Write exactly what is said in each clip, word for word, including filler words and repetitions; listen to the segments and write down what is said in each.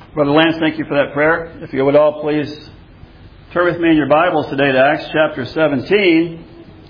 Brother Lance, thank you for that prayer. If you would all please turn with me in your Bibles today to Acts chapter seventeen.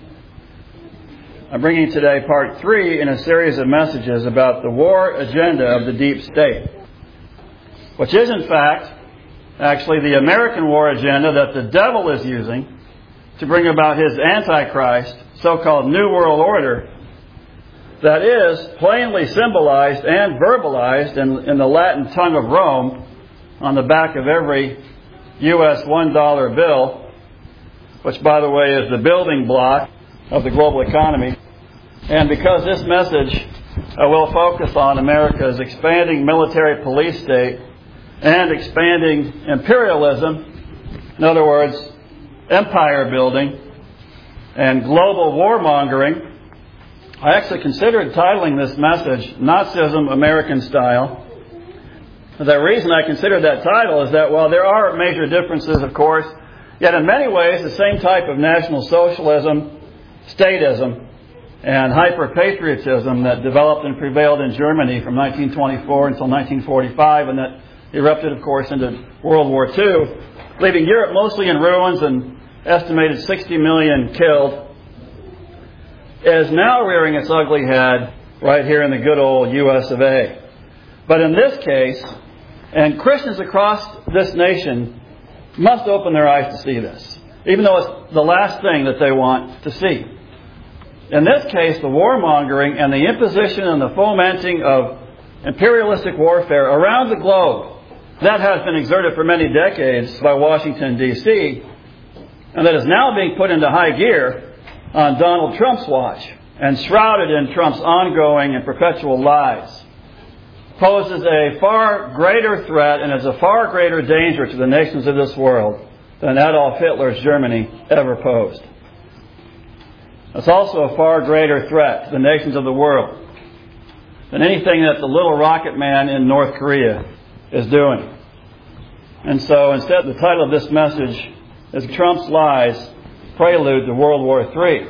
I'm bringing today part three in a series of messages about the war agenda of the deep state, which is in fact actually the American war agenda that the devil is using to bring about his Antichrist, so-called New World Order, that is plainly symbolized and verbalized in, in the Latin tongue of Rome on the back of every U S one dollar bill, which, by the way, is the building block of the global economy. And because this message uh, will focus on America's expanding military police state and expanding imperialism, in other words, empire building and global warmongering, I actually considered titling this message Nazism American Style. The reason I considered that title is that while there are major differences, of course, yet in many ways the same type of National Socialism, statism, and hyper-patriotism that developed and prevailed in Germany from nineteen twenty-four until nineteen forty-five, and that erupted, of course, into World War Two, leaving Europe mostly in ruins and estimated sixty million killed, is now rearing its ugly head right here in the good old U S of A. But in this case, and Christians across this nation must open their eyes to see this, even though it's the last thing that they want to see. In this case, the warmongering and the imposition and the fomenting of imperialistic warfare around the globe that has been exerted for many decades by Washington, D C, and that is now being put into high gear on Donald Trump's watch and shrouded in Trump's ongoing and perpetual lies, poses a far greater threat and is a far greater danger to the nations of this world than Adolf Hitler's Germany ever posed. It's also a far greater threat to the nations of the world than anything that the little rocket man in North Korea is doing. And so instead, the title of this message is Trump's Lies, Prelude to World War Three.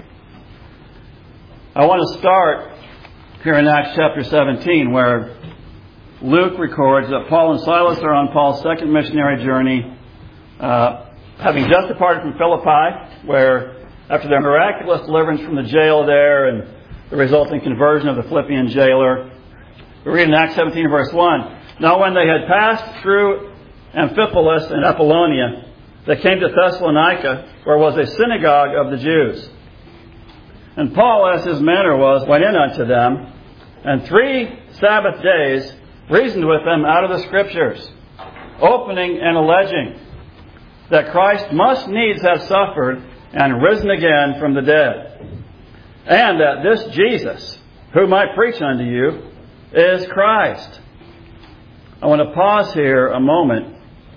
I want to start here in Acts chapter seventeen, where Luke records that Paul and Silas are on Paul's second missionary journey, uh, having just departed from Philippi, where after their miraculous deliverance from the jail there and the resulting conversion of the Philippian jailer, we read in Acts seventeen verse one, "Now when they had passed through Amphipolis and Apollonia, they came to Thessalonica, where was a synagogue of the Jews. And Paul, as his manner was, went in unto them, and three Sabbath days reasoned with them out of the Scriptures, opening and alleging that Christ must needs have suffered and risen again from the dead, and that this Jesus, whom I preach unto you, is Christ." I want to pause here a moment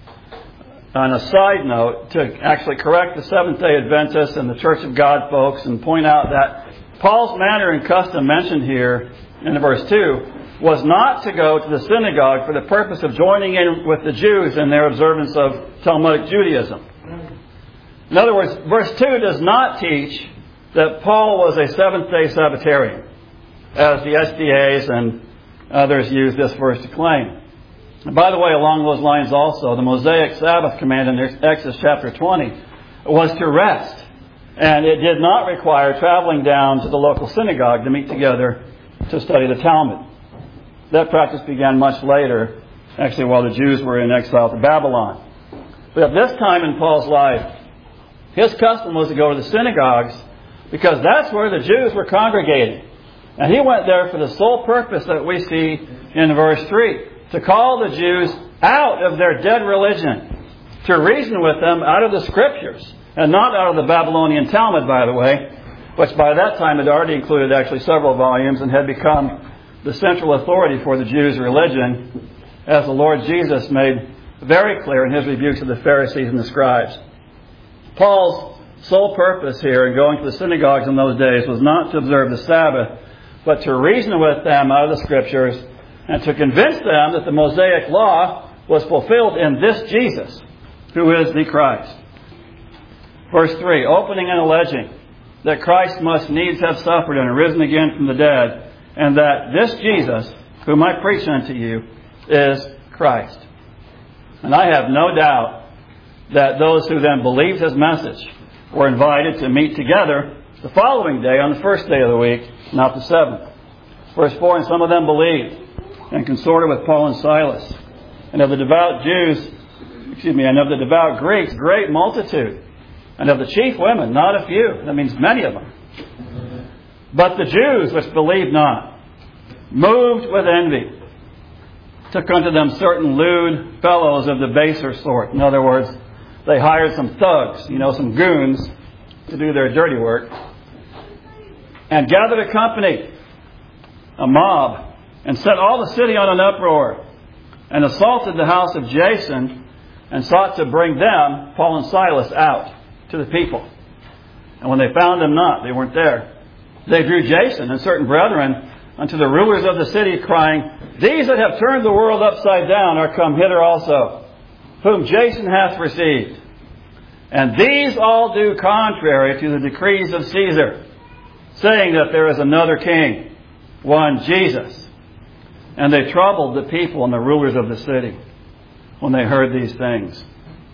on a side note to actually correct the Seventh-day Adventists and the Church of God folks and point out that Paul's manner and custom mentioned here in verse two was not to go to the synagogue for the purpose of joining in with the Jews in their observance of Talmudic Judaism. In other words, verse two does not teach that Paul was a Seventh-day Sabbatarian, as the S D As and others use this verse to claim. And by the way, along those lines also, the Mosaic Sabbath command in Exodus chapter twenty was to rest. And it did not require traveling down to the local synagogue to meet together to study the Talmud. That practice began much later, actually while the Jews were in exile to Babylon. But at this time in Paul's life, his custom was to go to the synagogues because that's where the Jews were congregating. And he went there for the sole purpose that we see in verse three, to call the Jews out of their dead religion, to reason with them out of the Scriptures, and not out of the Babylonian Talmud, by the way, which by that time had already included actually several volumes and had become the central authority for the Jews' religion, as the Lord Jesus made very clear in his rebukes of the Pharisees and the scribes. Paul's sole purpose here in going to the synagogues in those days was not to observe the Sabbath, but to reason with them out of the Scriptures and to convince them that the Mosaic law was fulfilled in this Jesus, who is the Christ. Verse three, opening and alleging that Christ must needs have suffered and arisen again from the dead, and that this Jesus, whom I preach unto you, is Christ. And I have no doubt that those who then believed his message were invited to meet together the following day on the first day of the week, not the seventh. Verse four, and some of them believed and consorted with Paul and Silas. And of the devout Jews, excuse me, and of the devout Greeks, great multitude. And of the chief women, not a few. That means many of them. But the Jews which believed not, moved with envy, took unto them certain lewd fellows of the baser sort. In other words, they hired some thugs, you know, some goons, to do their dirty work, and gathered a company, a mob, and set all the city on an uproar, and assaulted the house of Jason, and sought to bring them, Paul and Silas, out to the people. And when they found them not, they weren't there, they drew Jason and certain brethren unto the rulers of the city, crying, These that have turned the world upside down are come hither also, whom Jason hath received. And these all do contrary to the decrees of Caesar, saying that there is another king, one Jesus. And they troubled the people and the rulers of the city when they heard these things.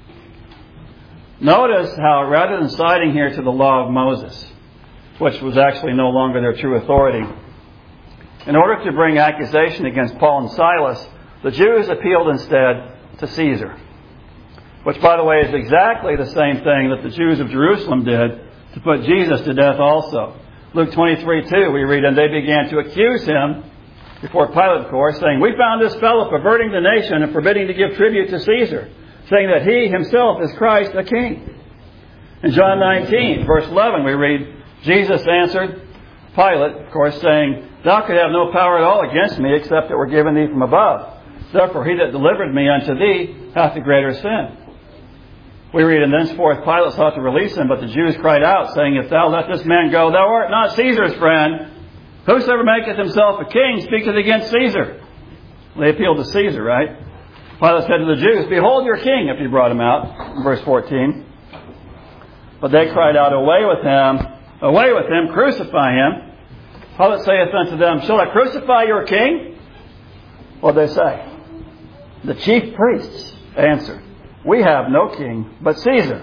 Notice how, rather than citing here to the law of Moses, which was actually no longer their true authority, in order to bring accusation against Paul and Silas, the Jews appealed instead to Caesar. Which, by the way, is exactly the same thing that the Jews of Jerusalem did to put Jesus to death also. Luke twenty-three two, we read, And they began to accuse him, before Pilate, of course, saying, We found this fellow perverting the nation and forbidding to give tribute to Caesar, saying that he himself is Christ, a king. In John nineteen, verse eleven, we read, Jesus answered Pilate, of course, saying, Thou could have no power at all against me, except it were given thee from above. Therefore he that delivered me unto thee hath the greater sin. We read, And thenceforth Pilate sought to release him, but the Jews cried out, saying, If thou let this man go, thou art not Caesar's friend. Whosoever maketh himself a king speaketh against Caesar. They appealed to Caesar, right? Pilate said to the Jews, Behold your king, if you brought him out. Verse fourteen. But they cried out, Away with him, away with him, crucify him. Pilate saith unto them, Shall I crucify your king? What did they say? The chief priests answered, We have no king but Caesar.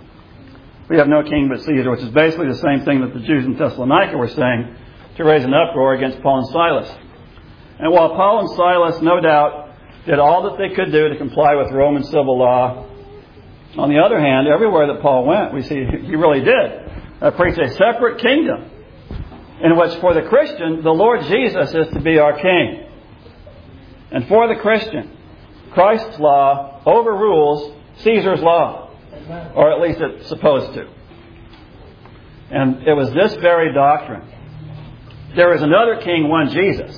We have no king but Caesar, which is basically the same thing that the Jews in Thessalonica were saying to raise an uproar against Paul and Silas. And while Paul and Silas, no doubt, did all that they could do to comply with Roman civil law, on the other hand, everywhere that Paul went, we see he really did uh, preach a separate kingdom in which for the Christian, the Lord Jesus is to be our king. And for the Christian, Christ's law overrules Caesar's law, or at least it's supposed to. And it was this very doctrine. There is another king, one Jesus,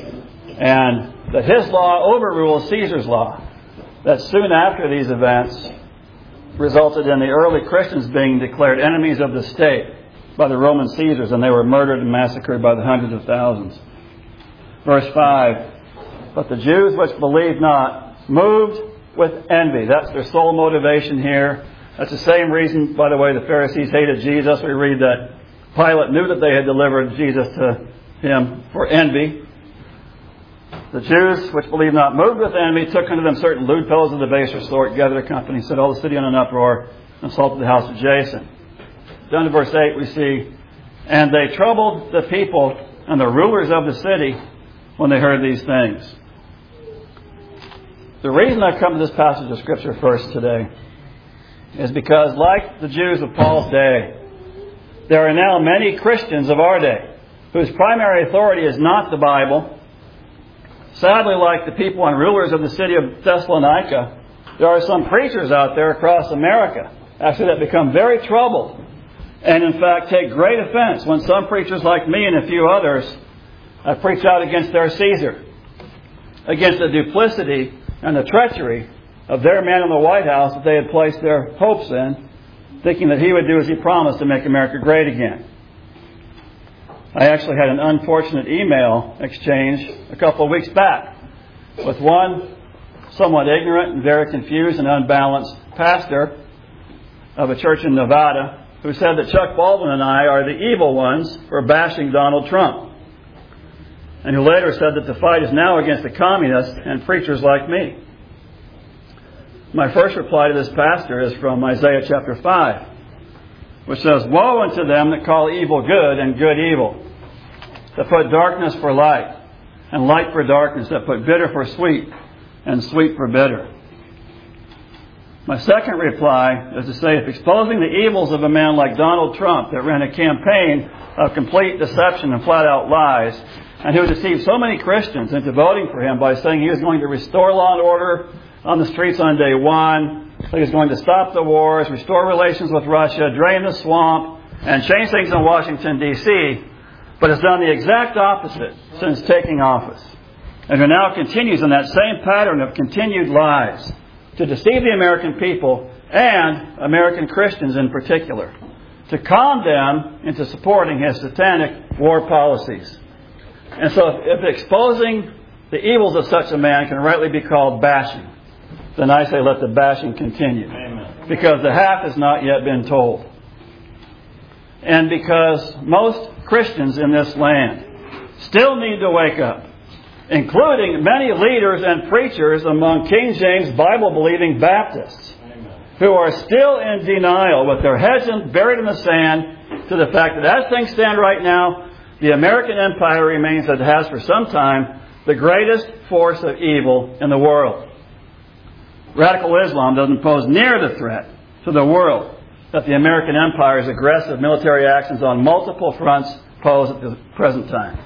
and that his law overrules Caesar's law. That soon after these events resulted in the early Christians being declared enemies of the state by the Roman Caesars, and they were murdered and massacred by the hundreds of thousands. Verse five, But the Jews which believed not, moved with envy. That's their sole motivation here. That's the same reason, by the way, the Pharisees hated Jesus. We read that Pilate knew that they had delivered Jesus to him for envy. The Jews which believed not, moved with envy, took unto them certain lewd fellows of the baser sort, gathered a company, set all the city on an uproar, and assaulted the house of Jason. Down to verse eight we see, And they troubled the people and the rulers of the city when they heard these things. The reason I've come to this passage of Scripture first today is because, like the Jews of Paul's day, there are now many Christians of our day whose primary authority is not the Bible. Sadly, like the people and rulers of the city of Thessalonica, there are some preachers out there across America, actually, that become very troubled and, in fact, take great offense when some preachers like me and a few others uh, preach out against their Caesar, against the duplicity and the treachery of their man in the White House that they had placed their hopes in, thinking that he would do as he promised to make America great again. I actually had an unfortunate email exchange a couple of weeks back with one somewhat ignorant and very confused and unbalanced pastor of a church in Nevada who said that Chuck Baldwin and I are the evil ones for bashing Donald Trump, and who later said that the fight is now against the communists and preachers like me. my first reply to this pastor is from Isaiah chapter five, which says, "Woe unto them that call evil good and good evil, that put darkness for light and light for darkness, that put bitter for sweet and sweet for bitter." My second reply is to say, if exposing the evils of a man like Donald Trump that ran a campaign of complete deception and flat-out lies, and who deceived so many Christians into voting for him by saying he was going to restore law and order on the streets on day one, he was going to stop the wars, restore relations with Russia, drain the swamp, and change things in Washington, D C, but has done the exact opposite since taking office, and who now continues in that same pattern of continued lies to deceive the American people and American Christians in particular, to con them into supporting his satanic war policies. And so if exposing the evils of such a man can rightly be called bashing, then I say let the bashing continue. Amen. Because the half has not yet been told. And because most Christians in this land still need to wake up, including many leaders and preachers among King James Bible-believing Baptists, amen, who are still in denial with their heads buried in the sand to the fact that as things stand right now, the American empire remains, as it has for some time, the greatest force of evil in the world. Radical Islam doesn't pose near the threat to the world that the American empire's aggressive military actions on multiple fronts pose at the present time.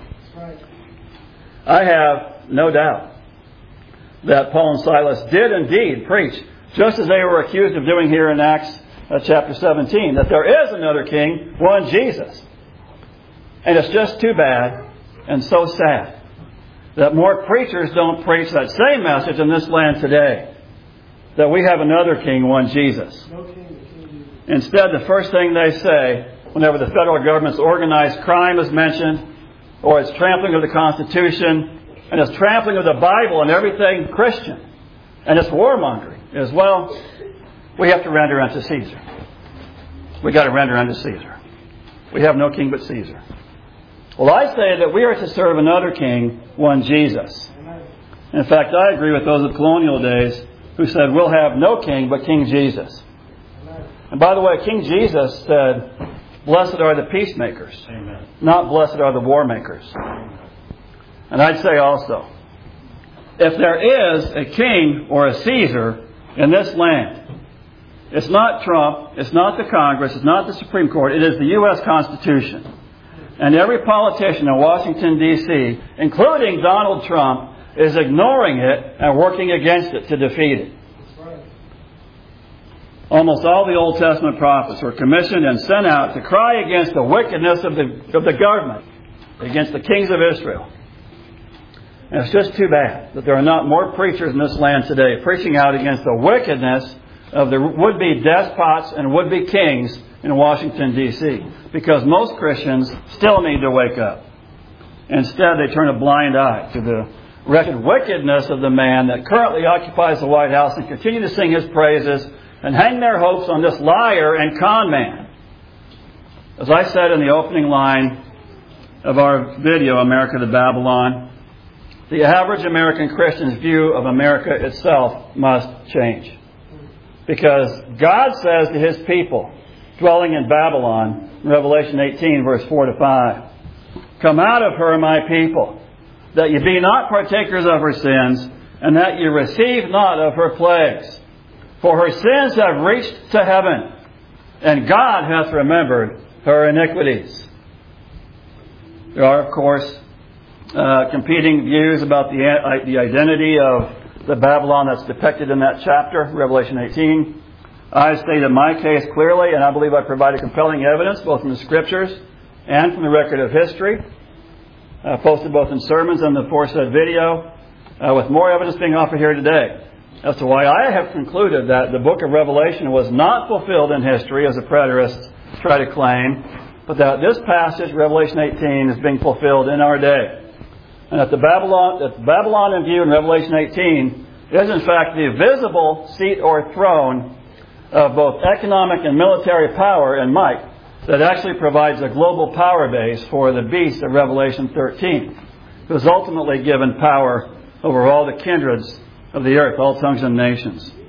I have no doubt that Paul and Silas did indeed preach, just as they were accused of doing here in Acts uh, chapter seventeen, that there is another king, one Jesus. And it's just too bad and so sad that more preachers don't preach that same message in this land today, that we have another king, one Jesus. Instead, the first thing they say whenever the federal government's organized crime is mentioned, or its trampling of the Constitution, and its trampling of the Bible and everything Christian, and its warmongering, is, well, we have to render unto Caesar. We got to render unto Caesar. We have no king but Caesar. Well, I say that we are to serve another king, one Jesus. In fact, I agree with those of colonial days who said we'll have no king but King Jesus. And by the way, King Jesus said, "Blessed are the peacemakers, amen, not blessed are the war makers." And I'd say also, if there is a king or a Caesar in this land, it's not Trump, it's not the Congress, it's not the Supreme Court, it is the U S Constitution. And every politician in Washington, D C, including Donald Trump, is ignoring it and working against it to defeat it. Almost all the Old Testament prophets were commissioned and sent out to cry against the wickedness of the, of the government, against the kings of Israel. And it's just too bad that there are not more preachers in this land today preaching out against the wickedness of the would-be despots and would-be kings in Washington, D C, because most Christians still need to wake up. Instead, they turn a blind eye to the wretched wickedness of the man that currently occupies the White House and continue to sing his praises and hang their hopes on this liar and con man. As I said in the opening line of our video, America to Babylon, the average American Christian's view of America itself must change. Because God says to His people dwelling in Babylon, in Revelation eighteen, verse four to five, "Come out of her, my people, that ye be not partakers of her sins, and that ye receive not of her plagues. For her sins have reached to heaven, and God hath remembered her iniquities." There are, of course, uh, competing views about the, uh, the identity of the Babylon that's depicted in that chapter, Revelation eighteen. I stated my case clearly, and I believe I provided compelling evidence, both from the Scriptures and from the record of history, uh, posted both in sermons and the aforesaid video, uh, with more evidence being offered here today, as to why I have concluded that the book of Revelation was not fulfilled in history, as the preterists try to claim, but that this passage, Revelation eighteen, is being fulfilled in our day. And that the Babylon, that the Babylon in view in Revelation eighteen is in fact the visible seat or throne of both economic and military power and might that actually provides a global power base for the beast of Revelation thirteen, who is ultimately given power over all the kindreds of the earth, all tongues and nations.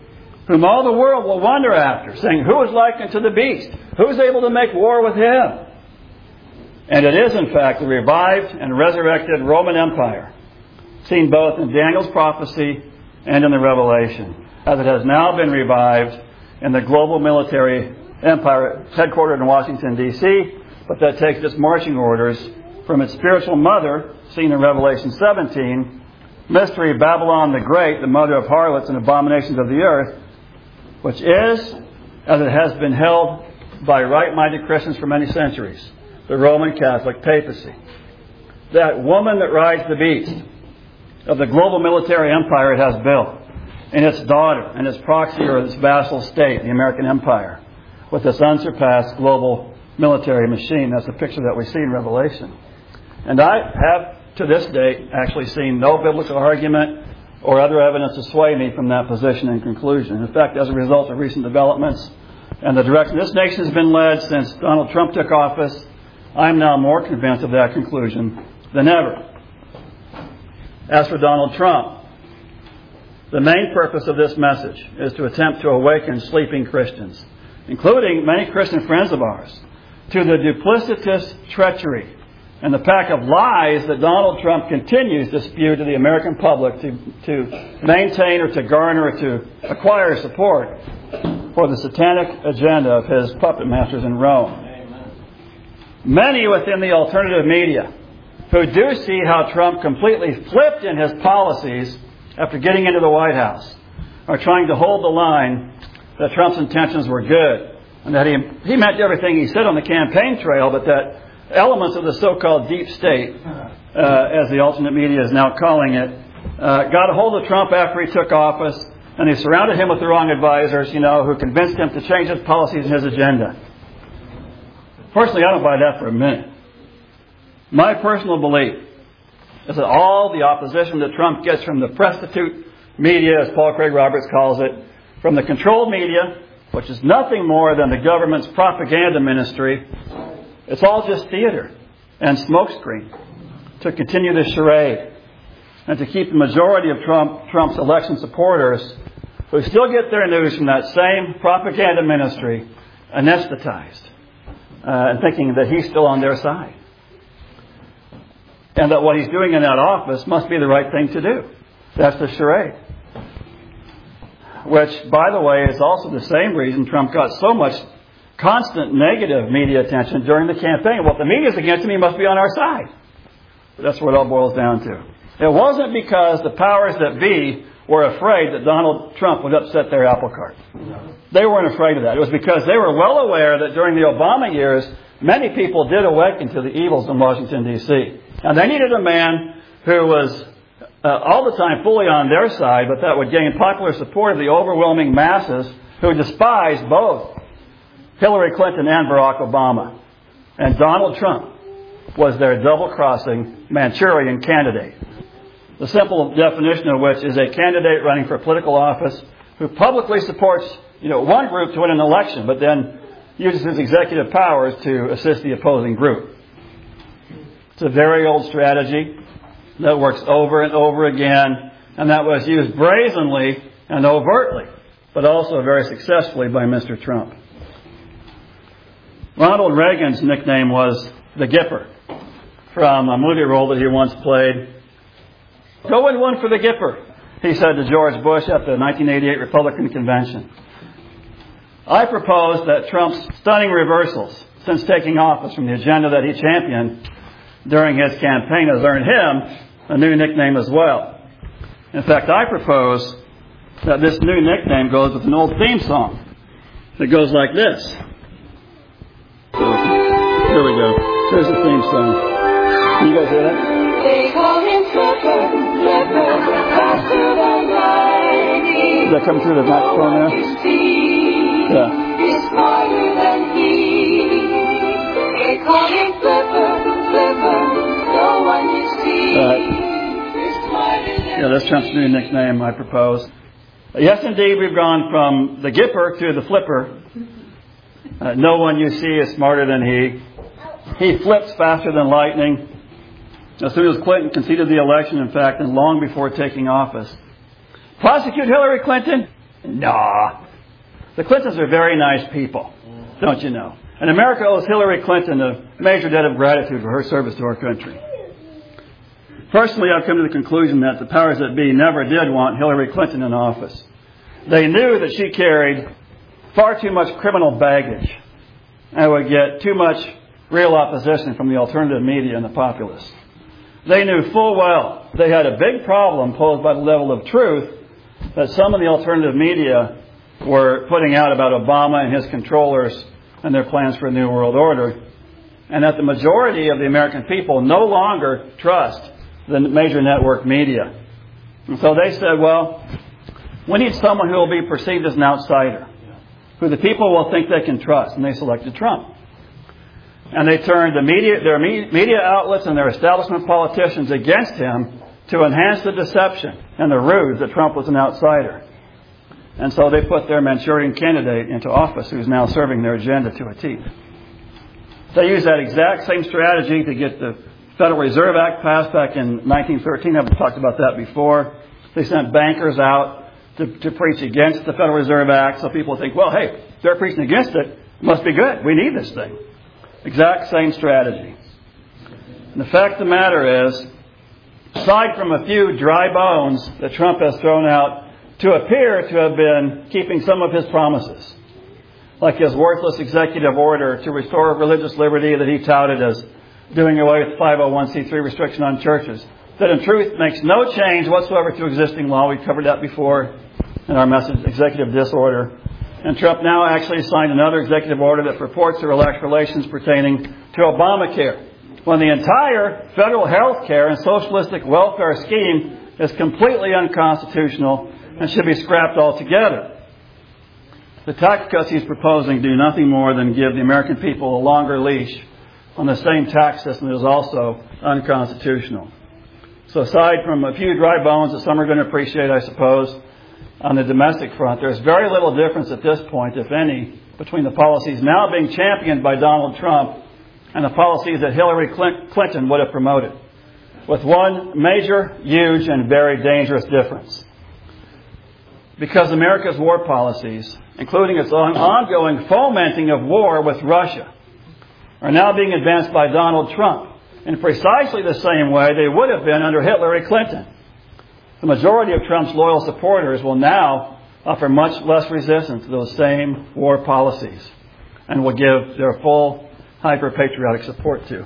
whom all the world will wonder after, saying, who is like unto the beast? Who is able to make war with him? And it is, in fact, the revived and resurrected Roman Empire, seen both in Daniel's prophecy and in the Revelation, as it has now been revived in the global military empire headquartered in Washington, D C, but that takes its marching orders from its spiritual mother, seen in Revelation seventeen, mystery Babylon the Great, the mother of harlots and abominations of the earth, which is, as it has been held by right-minded Christians for many centuries, the Roman Catholic papacy. That woman that rides the beast of the global military empire it has built, and its daughter, and its proxy or its vassal state, the American Empire, with this unsurpassed global military machine. That's a picture that we see in Revelation. And I have, to this date, actually seen no biblical argument or other evidence to sway me from that position and conclusion. In fact, as a result of recent developments and the direction this nation has been led since Donald Trump took office, I'm now more convinced of that conclusion than ever. As for Donald Trump, the main purpose of this message is to attempt to awaken sleeping Christians, including many Christian friends of ours, to the duplicitous treachery and the pack of lies that Donald Trump continues to spew to the American public to, to maintain or to garner or to acquire support for the satanic agenda of his puppet masters in Rome. Amen. Many within the alternative media who do see how Trump completely flipped in his policies after getting into the White House are trying to hold the line that Trump's intentions were good and that he, he meant everything he said on the campaign trail, but that elements of the so-called deep state, uh, as the alternate media is now calling it, uh, got a hold of Trump after he took office, and they surrounded him with the wrong advisors, you know, who convinced him to change his policies and his agenda. Personally, I don't buy that for a minute. My personal belief is that all the opposition that Trump gets from the prostitute media, as Paul Craig Roberts calls it, from the controlled media, which is nothing more than the government's propaganda ministry, it's all just theater and smokescreen to continue this charade and to keep the majority of Trump, Trump's election supporters, who still get their news from that same propaganda ministry, anesthetized uh, and thinking that he's still on their side. And that what he's doing in that office must be the right thing to do. That's the charade. Which, by the way, is also the same reason Trump got so much constant negative media attention during the campaign. Well, if the media's against him, he must be on our side. That's what it all boils down to. It wasn't because the powers that be were afraid that Donald Trump would upset their apple cart. They weren't afraid of that. It was because they were well aware that during the Obama years, many people did awaken to the evils in Washington, D C And they needed a man who was uh, all the time fully on their side, but that would gain popular support of the overwhelming masses who despised both Hillary Clinton and Barack Obama. And Donald Trump was their double-crossing Manchurian candidate. The simple definition of which is a candidate running for political office who publicly supports, you know, one group to win an election, but then uses his executive powers to assist the opposing group. It's a very old strategy that works over and over again, and that was used brazenly and overtly, but also very successfully by Mister Trump. Ronald Reagan's nickname was the Gipper, from a movie role that he once played. Go and one for the Gipper, he said to George Bush at the nineteen eighty-eight Republican Convention. I propose that Trump's stunning reversals since taking office from the agenda that he championed during his campaign has earned him a new nickname as well. In fact, I propose that this new nickname goes with an old theme song. It goes like this. Here we go. Here's the theme song. Can you guys hear that? They call him Flipper, Flipper, faster than lightning. Is that coming through the microphone there? Yeah. He's smarter than he. They call him Flipper, Flipper, no one you see. Right. Yeah, that's Trump's new nickname, I propose. Yes, indeed, we've gone from the Gipper to the Flipper. Uh, no one you see is smarter than he. He flips faster than lightning. As soon as Clinton conceded the election, in fact, and long before taking office. Prosecute Hillary Clinton? Nah. The Clintons are very nice people, don't you know? And America owes Hillary Clinton a major debt of gratitude for her service to our country. Personally, I've come to the conclusion that the powers that be never did want Hillary Clinton in office. They knew that she carried far too much criminal baggage and would get too much real opposition from the alternative media and the populace. They knew full well they had a big problem posed by the level of truth that some of the alternative media were putting out about Obama and his controllers and their plans for a new world order, and that the majority of the American people no longer trust the major network media. And so they said, well, we need someone who will be perceived as an outsider, who the people will think they can trust, and they selected Trump. And they turned the media, their media outlets and their establishment politicians against him to enhance the deception and the ruse that Trump was an outsider. And so they put their Manchurian candidate into office, who's now serving their agenda to a T. They used that exact same strategy to get the Federal Reserve Act passed back in nineteen thirteen. I've talked about that before. They sent bankers out to, to preach against the Federal Reserve Act, so people think, well, hey, they're preaching against it. It must be good. We need this thing. Exact same strategy. And the fact of the matter is, aside from a few dry bones that Trump has thrown out to appear to have been keeping some of his promises, like his worthless executive order to restore religious liberty that he touted as doing away with five oh one c three restriction on churches, that in truth makes no change whatsoever to existing law. We covered that before in our message, executive disorder. And Trump now actually signed another executive order that purports to relax relations pertaining to Obamacare, when the entire federal health care and socialistic welfare scheme is completely unconstitutional and should be scrapped altogether. The tax cuts he's proposing do nothing more than give the American people a longer leash on the same tax system that is also unconstitutional. So aside from a few dry bones that some are going to appreciate, I suppose, on the domestic front, there's very little difference at this point, if any, between the policies now being championed by Donald Trump and the policies that Hillary Clinton would have promoted, with one major, huge, and very dangerous difference. Because America's war policies, including its ongoing fomenting of war with Russia, are now being advanced by Donald Trump in precisely the same way they would have been under Hillary Clinton. The majority of Trump's loyal supporters will now offer much less resistance to those same war policies and will give their full hyper-patriotic support to.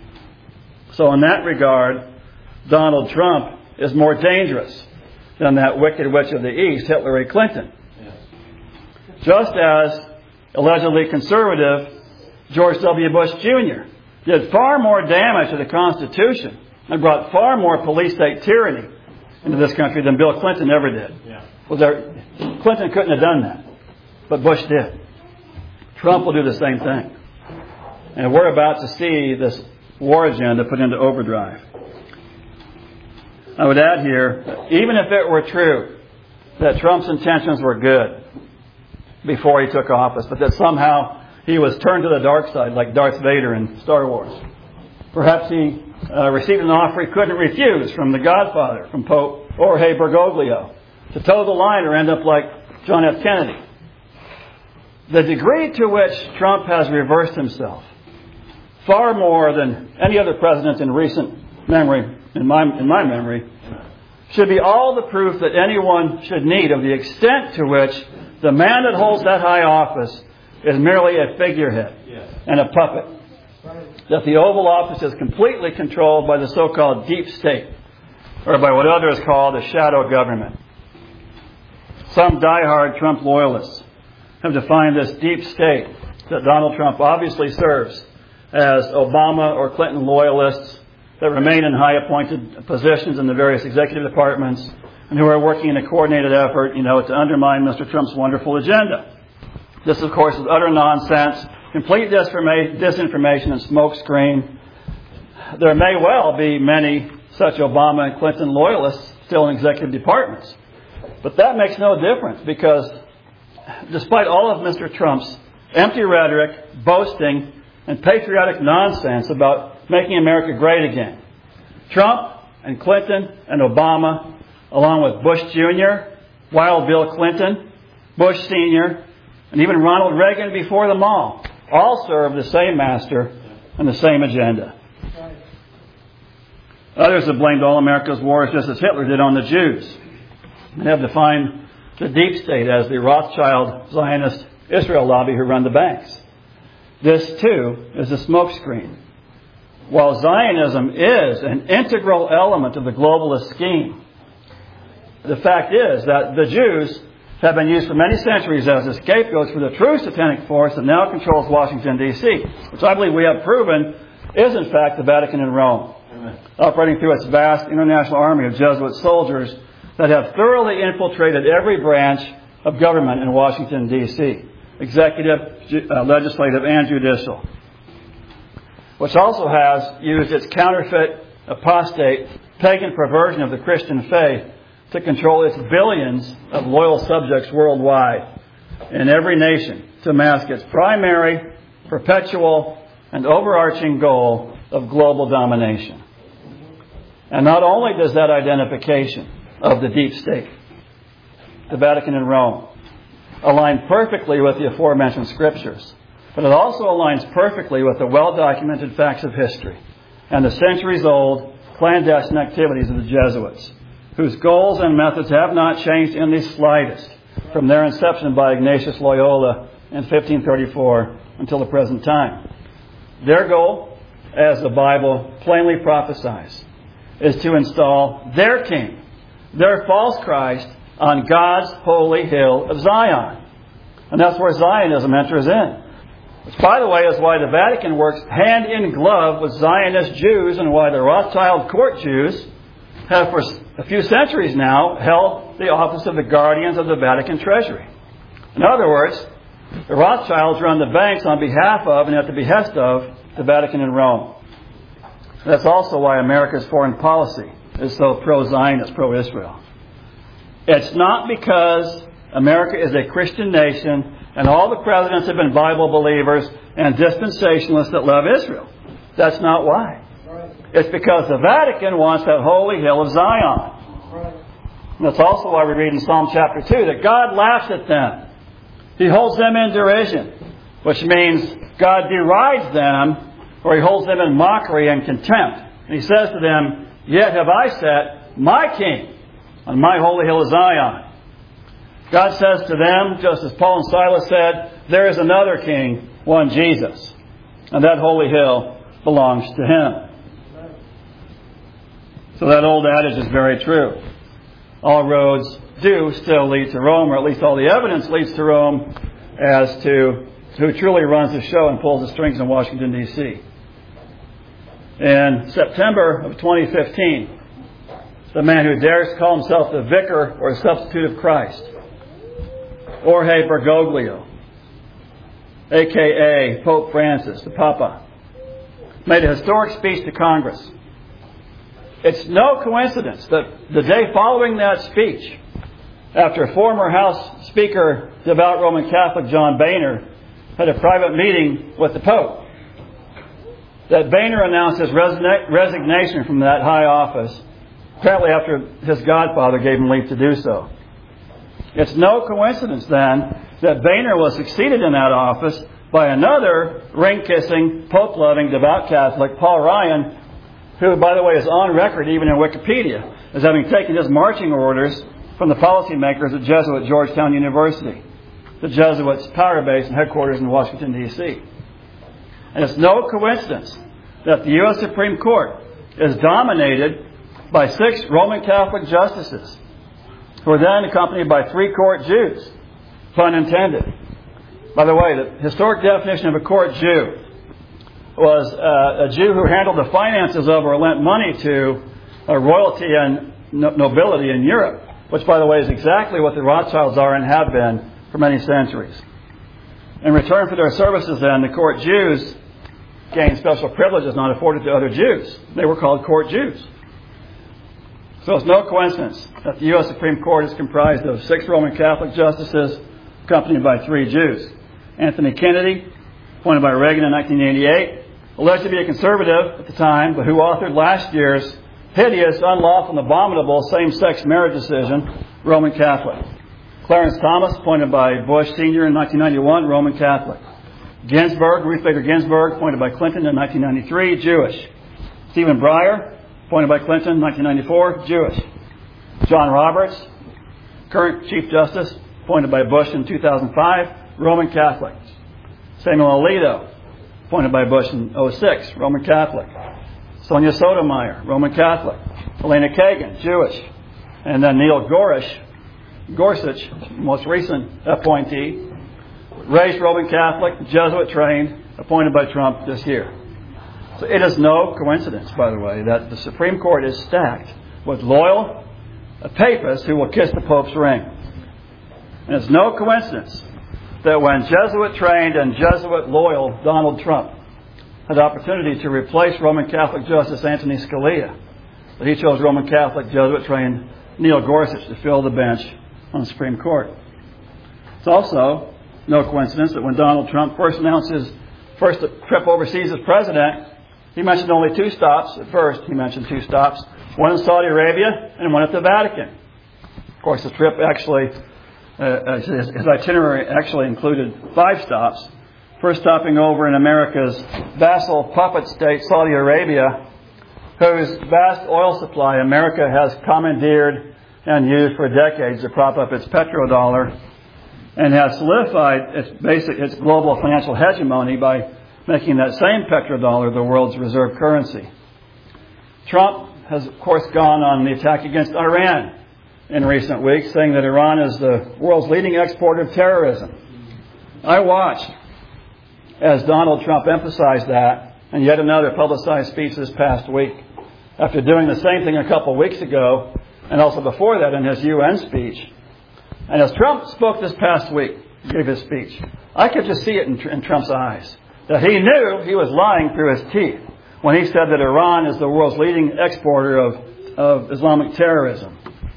So in that regard, Donald Trump is more dangerous than that wicked witch of the East, Hillary Clinton. Just as allegedly conservative George W. Bush Junior did far more damage to the Constitution and brought far more police-state tyranny into this country than Bill Clinton ever did. Yeah. Well, there, Clinton couldn't have done that, but Bush did. Trump will do the same thing. And we're about to see this war agenda put into overdrive. I would add here, even if it were true that Trump's intentions were good before he took office, but that somehow he was turned to the dark side like Darth Vader in Star Wars. Perhaps he uh, received an offer he couldn't refuse from the Godfather, from Pope Jorge Bergoglio, to toe the line or end up like John F. Kennedy. The degree to which Trump has reversed himself, far more than any other president in recent memory, in my, in my memory, should be all the proof that anyone should need of the extent to which the man that holds that high office is merely a figurehead and a puppet. That the Oval Office is completely controlled by the so-called deep state, or by what others call the shadow government. Some diehard Trump loyalists have defined this deep state that Donald Trump obviously serves as Obama or Clinton loyalists that remain in high appointed positions in the various executive departments and who are working in a coordinated effort, you know, to undermine Mister Trump's wonderful agenda. This, of course, is utter nonsense, complete disinformation and smokescreen. There may well be many such Obama and Clinton loyalists still in executive departments. But that makes no difference because despite all of Mister Trump's empty rhetoric, boasting, and patriotic nonsense about making America great again, Trump and Clinton and Obama, along with Bush Junior, Wild Bill Clinton, Bush Senior, and even Ronald Reagan before them all, all served the same master and the same agenda. Others have blamed all America's wars just as Hitler did on the Jews, and have defined the deep state as the Rothschild Zionist Israel lobby who run the banks. This, too, is a smokescreen. While Zionism is an integral element of the globalist scheme, the fact is that the Jews have been used for many centuries as the scapegoats for the true satanic force that now controls Washington, D C, which I believe we have proven is, in fact, the Vatican in Rome, Amen. Operating through its vast international army of Jesuit soldiers that have thoroughly infiltrated every branch of government in Washington, D C, executive, uh, legislative, and judicial, which also has used its counterfeit, apostate, pagan perversion of the Christian faith to control its billions of loyal subjects worldwide in every nation to mask its primary, perpetual, and overarching goal of global domination. And not only does that identification of the deep state, the Vatican in Rome, align perfectly with the aforementioned scriptures, but it also aligns perfectly with the well-documented facts of history and the centuries-old clandestine activities of the Jesuits, whose goals and methods have not changed in the slightest from their inception by Ignatius Loyola in fifteen thirty-four until the present time. Their goal, as the Bible plainly prophesies, is to install their king, their false Christ, on God's holy hill of Zion. And that's where Zionism enters in. Which, by the way, is why the Vatican works hand in glove with Zionist Jews and why the Rothschild court Jews have for a few centuries now held the office of the guardians of the Vatican treasury. In other words, the Rothschilds run the banks on behalf of and at the behest of the Vatican in Rome. That's also why America's foreign policy is so pro-Zionist, pro-Israel. It's not because America is a Christian nation and all the presidents have been Bible believers and dispensationalists that love Israel. That's not why. It's because the Vatican wants that holy hill of Zion. And that's also why we read in Psalm chapter two that God laughs at them. He holds them in derision, which means God derides them, or He holds them in mockery and contempt. And He says to them, "Yet have I set my king on my holy hill of Zion." God says to them, just as Paul and Silas said, there is another king, one Jesus. And that holy hill belongs to Him. So that old adage is very true. All roads do still lead to Rome, or at least all the evidence leads to Rome as to who truly runs the show and pulls the strings in Washington, D C. In September of twenty fifteen, the man who dares call himself the vicar or substitute of Christ, Jorge Bergoglio, a k a. Pope Francis, the Papa, made a historic speech to Congress. It's no coincidence that the day following that speech, after former House Speaker, devout Roman Catholic John Boehner had a private meeting with the Pope, that Boehner announced his resigna- resignation from that high office, apparently after his godfather gave him leave to do so. It's no coincidence, then, that Boehner was succeeded in that office by another ring-kissing, Pope-loving, devout Catholic, Paul Ryan, who, by the way, is on record even in Wikipedia as having taken his marching orders from the policymakers at Jesuit Georgetown University, the Jesuits' power base and headquarters in Washington, D C. And it's no coincidence that the U S Supreme Court is dominated by six Roman Catholic justices, who are then accompanied by three court Jews, pun intended. By the way, the historic definition of a court Jew was uh, a Jew who handled the finances of or lent money to uh, royalty and no- nobility in Europe, which, by the way, is exactly what the Rothschilds are and have been for many centuries. In return for their services, then, the court Jews gained special privileges not afforded to other Jews. They were called court Jews. So it's no coincidence that the U S Supreme Court is comprised of six Roman Catholic justices accompanied by three Jews. Anthony Kennedy, appointed by Reagan in nineteen eighty-eight, alleged to be a conservative at the time, but who authored last year's hideous, unlawful, and abominable same-sex marriage decision, Roman Catholic. Clarence Thomas, appointed by Bush Senior in nineteen ninety-one, Roman Catholic. Ginsburg, Ruth Bader Ginsburg, appointed by Clinton in nineteen ninety-three, Jewish. Stephen Breyer, appointed by Clinton in nineteen ninety-four, Jewish. John Roberts, current Chief Justice, appointed by Bush in two thousand five, Roman Catholic. Samuel Alito, appointed by Bush in oh six, Roman Catholic. Sonia Sotomayor, Roman Catholic. Elena Kagan, Jewish. And then Neil Gorsuch, Gorsuch, most recent appointee, raised Roman Catholic, Jesuit trained, appointed by Trump this year. So it is no coincidence, by the way, that the Supreme Court is stacked with loyal papists who will kiss the Pope's ring. And it's no coincidence that when Jesuit trained and Jesuit loyal Donald Trump had the opportunity to replace Roman Catholic Justice Anthony Scalia, that he chose Roman Catholic Jesuit trained Neil Gorsuch to fill the bench on the Supreme Court. It's also no coincidence that when Donald Trump first announced his first trip overseas as president, he mentioned only two stops. At first, he mentioned two stops, one in Saudi Arabia and one at the Vatican. Of course, the trip actually, uh, his, his itinerary actually included five stops. First stopping over in America's vassal puppet state, Saudi Arabia, whose vast oil supply America has commandeered and used for decades to prop up its petrodollar, and has solidified its basic, its global financial hegemony by making that same petrodollar the world's reserve currency. Trump has, of course, gone on the attack against Iran in recent weeks, saying that Iran is the world's leading exporter of terrorism. I watched as Donald Trump emphasized that in yet another publicized speech this past week, after doing the same thing a couple of weeks ago, and also before that in his U N speech. And as Trump spoke this past week, gave his speech, I could just see it in, in Trump's eyes, that he knew he was lying through his teeth when he said that Iran is the world's leading exporter of, of Islamic terrorism.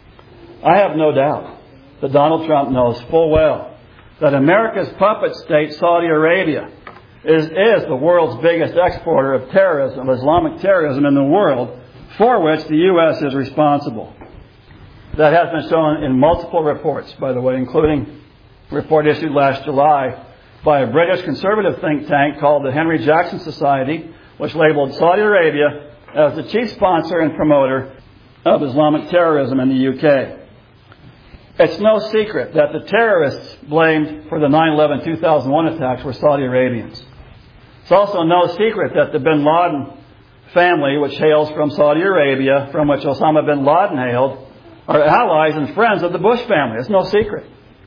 I have no doubt that Donald Trump knows full well that America's puppet state, Saudi Arabia, is, is the world's biggest exporter of terrorism, of Islamic terrorism in the world, for which the U S is responsible. That has been shown in multiple reports, by the way, including a report issued last July by a British conservative think tank called the Henry Jackson Society, which labeled Saudi Arabia as the chief sponsor and promoter of Islamic terrorism in the U K. It's no secret that the terrorists blamed for the nine eleven two thousand one attacks were Saudi Arabians. It's also no secret that the bin Laden family, which hails from Saudi Arabia, from which Osama bin Laden hailed, are allies and friends of the Bush family. It's no secret.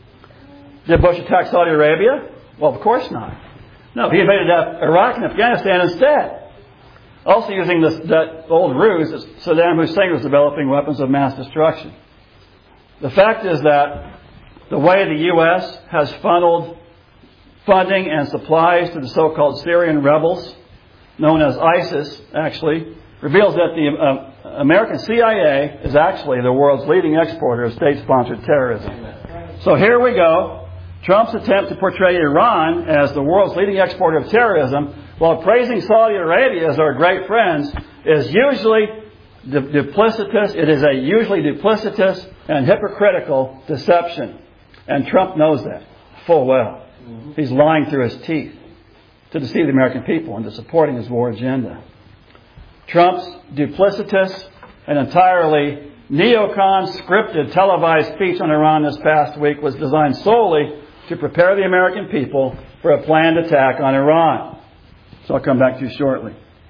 Did Bush attack Saudi Arabia? Well, of course not. No, he invaded Iraq and Afghanistan instead. Also using this, that old ruse that Saddam Hussein was developing weapons of mass destruction. The fact is that the way the U S has funneled funding and supplies to the so-called Syrian rebels, known as ISIS, actually, reveals that the uh, American C I A is actually the world's leading exporter of state-sponsored terrorism. So here we go. Trump's attempt to portray Iran as the world's leading exporter of terrorism, while praising Saudi Arabia as our great friends, is usually du- duplicitous. It is a usually duplicitous and hypocritical deception. And Trump knows that full well. He's lying through his teeth to deceive the American people into supporting his war agenda. Trump's duplicitous and entirely neocon scripted televised speech on Iran this past week was designed solely to prepare the American people for a planned attack on Iran. So I'll come back to you shortly.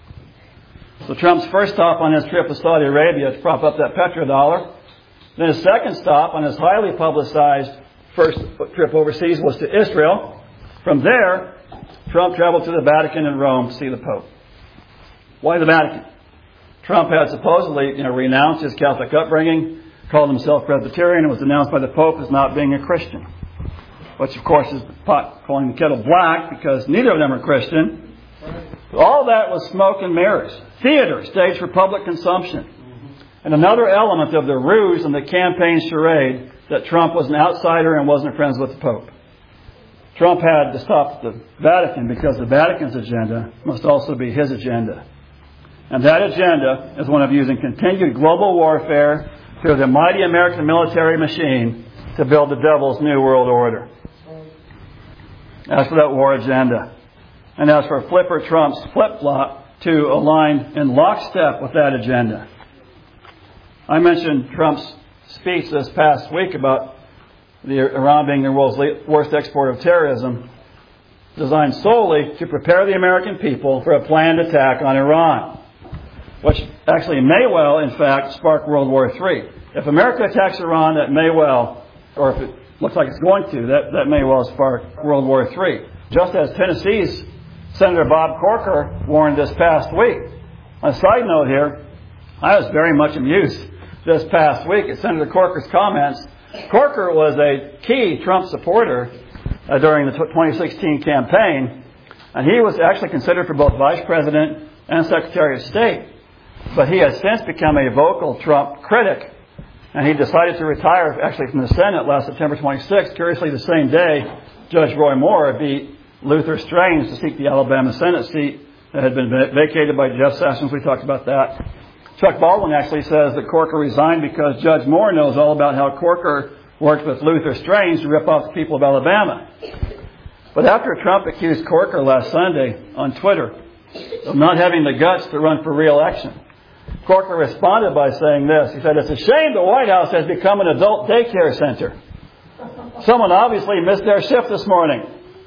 So Trump's first stop on his trip to Saudi Arabia to prop up that petrodollar. Then his second stop on his highly publicized first trip overseas was to Israel. From there, Trump traveled to the Vatican and Rome to see the Pope. Why the Vatican? Trump had supposedly, you know, renounced his Catholic upbringing, called himself Presbyterian, and was denounced by the Pope as not being a Christian. Which, of course, is pot calling the kettle black because neither of them are Christian. All that was smoke and mirrors. Theater staged for public consumption. And another element of the ruse and the campaign charade that Trump was an outsider and wasn't friends with the Pope. Trump had to stop the Vatican because the Vatican's agenda must also be his agenda. And that agenda is one of using continued global warfare through the mighty American military machine to build the devil's new world order. As for that war agenda, and as for Flipper Trump's flip-flop to align in lockstep with that agenda. I mentioned Trump's speech this past week about the Iran being the world's worst exporter of terrorism, designed solely to prepare the American people for a planned attack on Iran, which actually may well, in fact, spark World War Three. If America attacks Iran, that may well, or if it looks like it's going to, that, that may well spark World War Three. Just as Tennessee's Senator Bob Corker warned this past week. On a side note here, I was very much amused this past week at Senator Corker's comments. Corker was a key Trump supporter uh, during the twenty sixteen campaign, and he was actually considered for both Vice President and Secretary of State. But he has since become a vocal Trump critic, and he decided to retire actually from the Senate last September twenty-sixth, curiously the same day Judge Roy Moore beat Luther Strange to seek the Alabama Senate seat that had been vacated by Jeff Sessions. We talked about that. Chuck Baldwin actually says that Corker resigned because Judge Moore knows all about how Corker worked with Luther Strange to rip off the people of Alabama. But after Trump accused Corker last Sunday on Twitter of not having the guts to run for re-election, Corker responded by saying this. He said, "It's a shame the White House has become an adult daycare center. Someone obviously missed their shift this morning."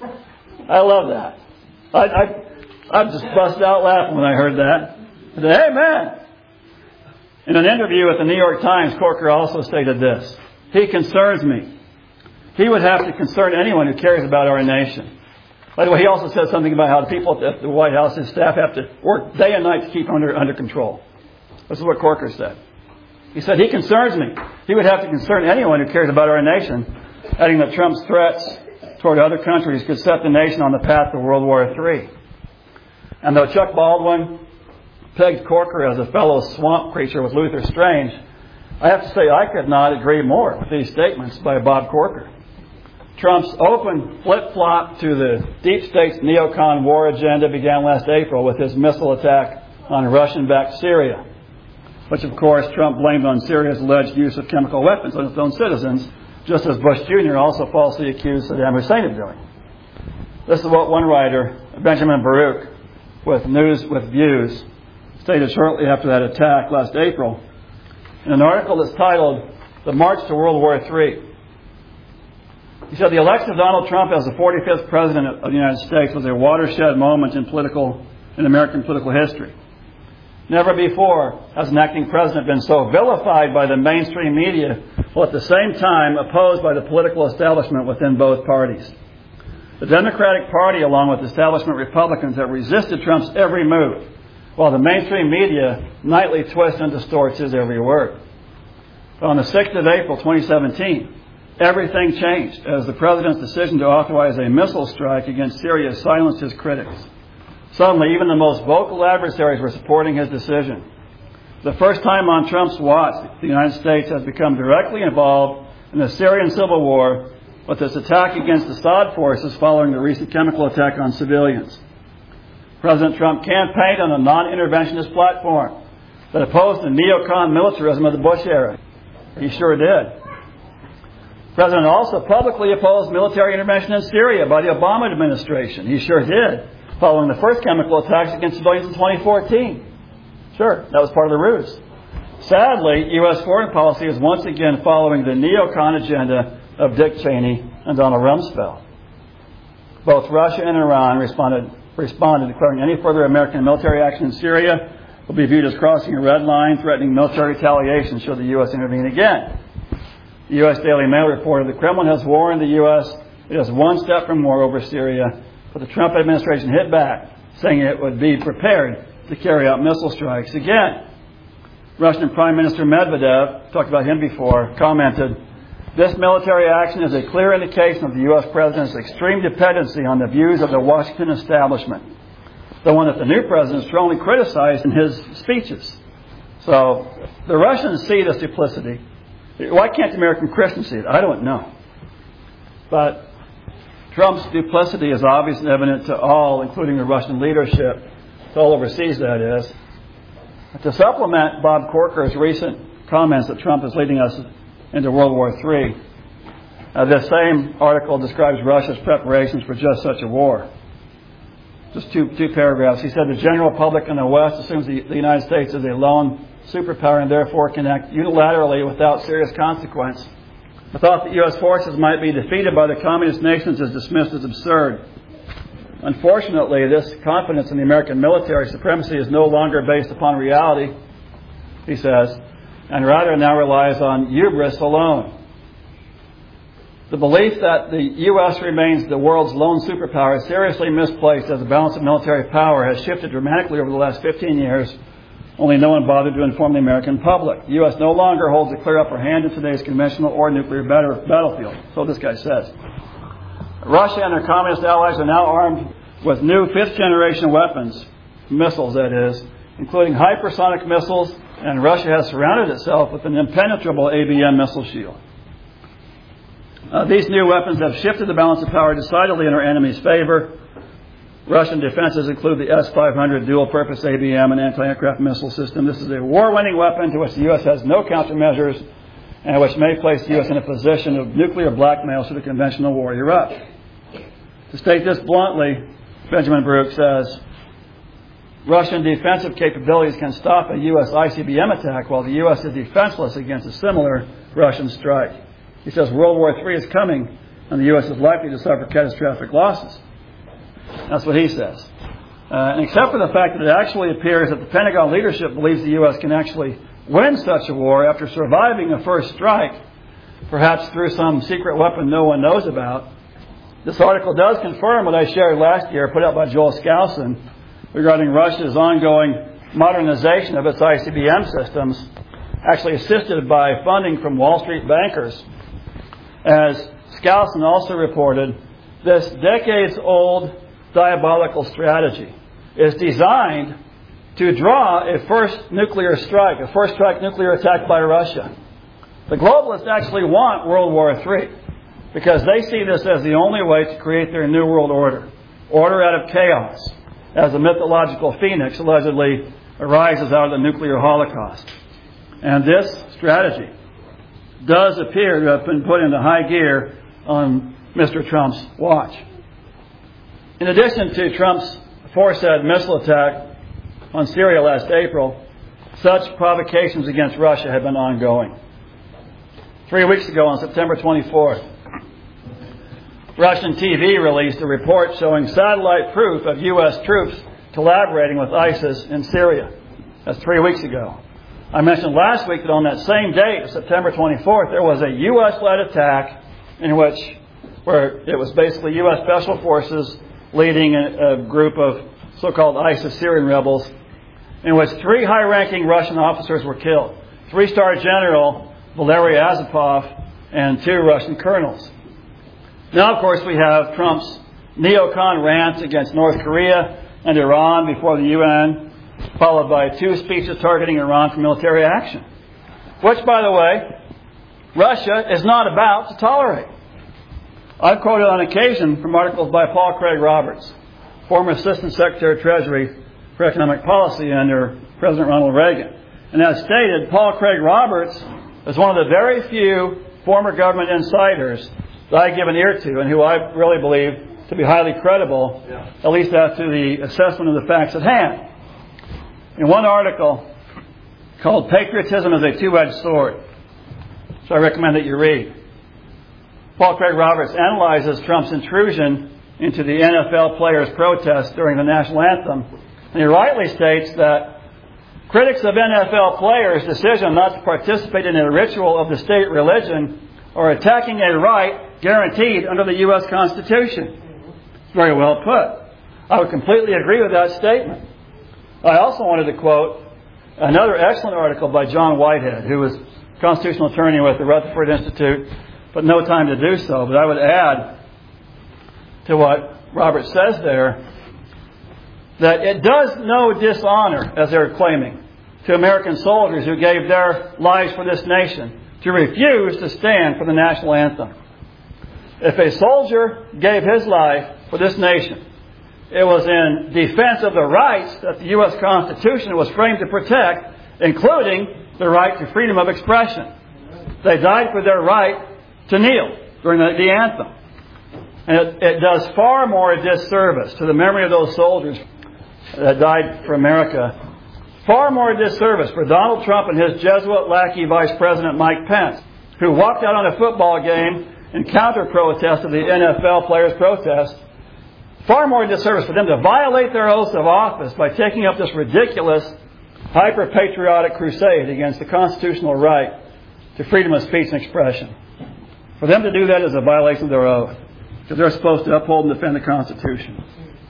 I love that. I, I, I just busted out laughing when I heard that. I said, "Amen." In an interview with the New York Times, Corker also stated this. "He concerns me. He would have to concern anyone who cares about our nation." By the way, he also said something about how the people at the White House, his staff, have to work day and night to keep under under control. This is what Corker said. He said, "He concerns me. He would have to concern anyone who cares about our nation," adding that Trump's threats toward other countries could set the nation on the path to World War Three. And though Chuck Baldwin pegged Corker as a fellow swamp creature with Luther Strange, I have to say I could not agree more with these statements by Bob Corker. Trump's open flip-flop to the deep state's neocon war agenda began last April with his missile attack on Russian-backed Syria, which of course Trump blamed on Syria's alleged use of chemical weapons on its own citizens, just as Bush Junior also falsely accused Saddam Hussein of doing. This is what one writer, Benjamin Baruch, with News with Views, stated shortly after that attack last April in an article that's titled "The March to World War Three." He said, "The election of Donald Trump as the forty-fifth President of the United States was a watershed moment in political, in American political history. Never before has an acting president been so vilified by the mainstream media, while at the same time opposed by the political establishment within both parties. The Democratic Party, along with establishment Republicans, have resisted Trump's every move, while the mainstream media nightly twists and distorts his every word. But on the sixth of April, twenty seventeen, everything changed as the president's decision to authorize a missile strike against Syria silenced his critics. Suddenly, even the most vocal adversaries were supporting his decision. For the first time on Trump's watch, the United States has become directly involved in the Syrian civil war with its attack against Assad forces following the recent chemical attack on civilians. President Trump campaigned on a non-interventionist platform that opposed the neocon militarism of the Bush era. He sure did. The President also publicly opposed military intervention in Syria by the Obama administration. He sure did, following the first chemical attacks against civilians in twenty fourteen. Sure, that was part of the ruse. Sadly, U S foreign policy is once again following the neocon agenda of Dick Cheney and Donald Rumsfeld. Both Russia and Iran responded, responded declaring any further American military action in Syria will be viewed as crossing a red line, threatening military retaliation should the U S intervene again. The U S Daily Mail reported the Kremlin has warned the U S it is one step from war over Syria, but the Trump administration hit back, saying it would be prepared to carry out missile strikes again. Russian Prime Minister Medvedev, talked about him before, commented, "This military action is a clear indication of the U S president's extreme dependency on the views of the Washington establishment, the one that the new president strongly criticized in his speeches." So the Russians see this duplicity. Why can't American Christians see it? I don't know. But Trump's duplicity is obvious and evident to all, including the Russian leadership. It's all overseas, that is. To supplement Bob Corker's recent comments that Trump is leading us into World War Three, Uh, this same article describes Russia's preparations for just such a war. Just two, two paragraphs. He said the general public in the West assumes the, the United States is a lone superpower and therefore can act unilaterally without serious consequence. The thought that U S forces might be defeated by the communist nations is dismissed as absurd. Unfortunately, this confidence in the American military supremacy is no longer based upon reality, he says, and rather now relies on hubris alone. The belief that the U S remains the world's lone superpower is seriously misplaced as the balance of military power has shifted dramatically over the last fifteen years, only no one bothered to inform the American public. The U S no longer holds a clear upper hand in today's conventional or nuclear battlefield, so this guy says. Russia and their communist allies are now armed with new fifth-generation weapons, missiles that is, including hypersonic missiles, and Russia has surrounded itself with an impenetrable A B M missile shield. Uh, these new weapons have shifted the balance of power decidedly in our enemy's favor. Russian defenses include the S five hundred dual-purpose A B M and anti-aircraft missile system. This is a war-winning weapon to which the U S has no countermeasures and which may place the U S in a position of nuclear blackmail should a conventional war erupt. To state this bluntly, Benjamin Brooks says, Russian defensive capabilities can stop a U S I C B M attack while the U S is defenseless against a similar Russian strike. He says World War Three is coming and the U S is likely to suffer catastrophic losses. That's what he says. Uh, and except for the fact that it actually appears that the Pentagon leadership believes the U S can actually win such a war after surviving a first strike, perhaps through some secret weapon no one knows about, this article does confirm what I shared last year, put out by Joel Skousen, regarding Russia's ongoing modernization of its I C B M systems, actually assisted by funding from Wall Street bankers. As Skousen also reported, this decades-old diabolical strategy is designed to draw a first nuclear strike, a first strike nuclear attack by Russia. The globalists actually want World War Three because they see this as the only way to create their new world order, order out of chaos, as the mythological phoenix allegedly arises out of the nuclear holocaust. And this strategy does appear to have been put into high gear on Mister Trump's watch. In addition to Trump's aforesaid missile attack on Syria last April, such provocations against Russia have been ongoing. Three weeks ago, on September twenty-fourth, Russian T V released a report showing satellite proof of U S troops collaborating with ISIS in Syria. That's three weeks ago. I mentioned last week that on that same date, September twenty-fourth, there was a U S-led attack in which, where it was basically U S Special Forces leading a, a group of so-called ISIS Syrian rebels, in which three high-ranking Russian officers were killed. Three-star General Valery Azapov and two Russian colonels. Now, of course, we have Trump's neocon rant against North Korea and Iran before the U N, followed by two speeches targeting Iran for military action, which, by the way, Russia is not about to tolerate. I've quoted on occasion from articles by Paul Craig Roberts, former Assistant Secretary of Treasury for Economic Policy under President Ronald Reagan. And as stated, Paul Craig Roberts is one of the very few former government insiders that I give an ear to and who I really believe to be highly credible, yeah. at least as to the assessment of the facts at hand. In one article called Patriotism as a Two-Edged Sword, which I recommend that you read, Paul Craig Roberts analyzes Trump's intrusion into the N F L players' protests during the national anthem, and he rightly states that critics of N F L players' decision not to participate in a ritual of the state religion are attacking a right guaranteed under the U S Constitution. Very well put. I would completely agree with that statement. I also wanted to quote another excellent article by John Whitehead, who was constitutional attorney with the Rutherford Institute, but no time to do so. But I would add to what Robert says there that it does no dishonor, as they're claiming, to American soldiers who gave their lives for this nation to refuse to stand for the national anthem. If a soldier gave his life for this nation, it was in defense of the rights that the U S Constitution was framed to protect, including the right to freedom of expression. They died for their right to kneel. during the, the anthem. And it, it does far more disservice to the memory of those soldiers that died for America, far more disservice for Donald Trump and his Jesuit lackey Vice President Mike Pence, who walked out on a football game in counter-protest of the N F L players' protest. Far more disservice for them to violate their oaths of office by taking up this ridiculous, hyper-patriotic crusade against the constitutional right to freedom of speech and expression. For them to do that is a violation of their oath, because they're supposed to uphold and defend the Constitution.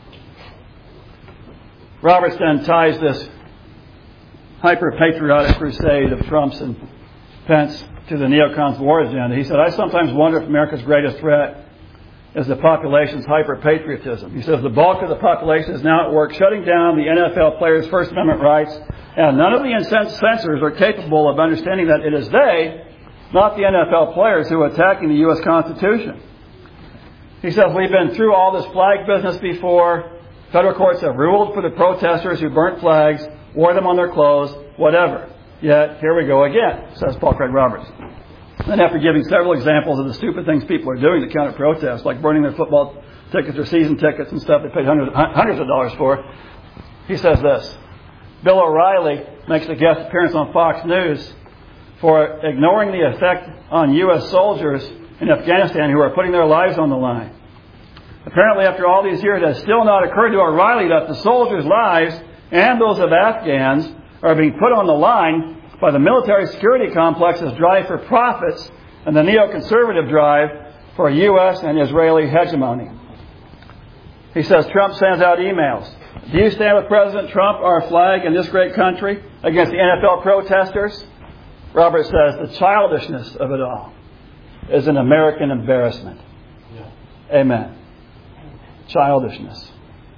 Roberts then ties this hyper-patriotic crusade of Trump's and Pence to the neocons' war agenda. He said, I sometimes wonder if America's greatest threat is the population's hyper-patriotism. He says the bulk of the population is now at work shutting down the N F L players' First Amendment rights, and none of the incensed censors are capable of understanding that it is they, not the N F L players, who are attacking the U S Constitution. He says, we've been through all this flag business before. Federal courts have ruled for the protesters who burnt flags, wore them on their clothes, whatever. Yet, here we go again, says Paul Craig Roberts. And after giving several examples of the stupid things people are doing to counter protest, like burning their football tickets or season tickets and stuff they paid hundreds, hundreds of dollars for, he says this. Bill O'Reilly makes a guest appearance on Fox News for ignoring the effect on U S soldiers in Afghanistan who are putting their lives on the line. Apparently, after all these years, it has still not occurred to O'Reilly that the soldiers' lives and those of Afghans are being put on the line by the military security complex's drive for profits and the neoconservative drive for U S and Israeli hegemony. He says Trump sends out emails. Do you stand with President Trump, our flag, and this great country against the N F L protesters? Robert says the childishness of it all is an American embarrassment. Yeah. Amen. Childishness.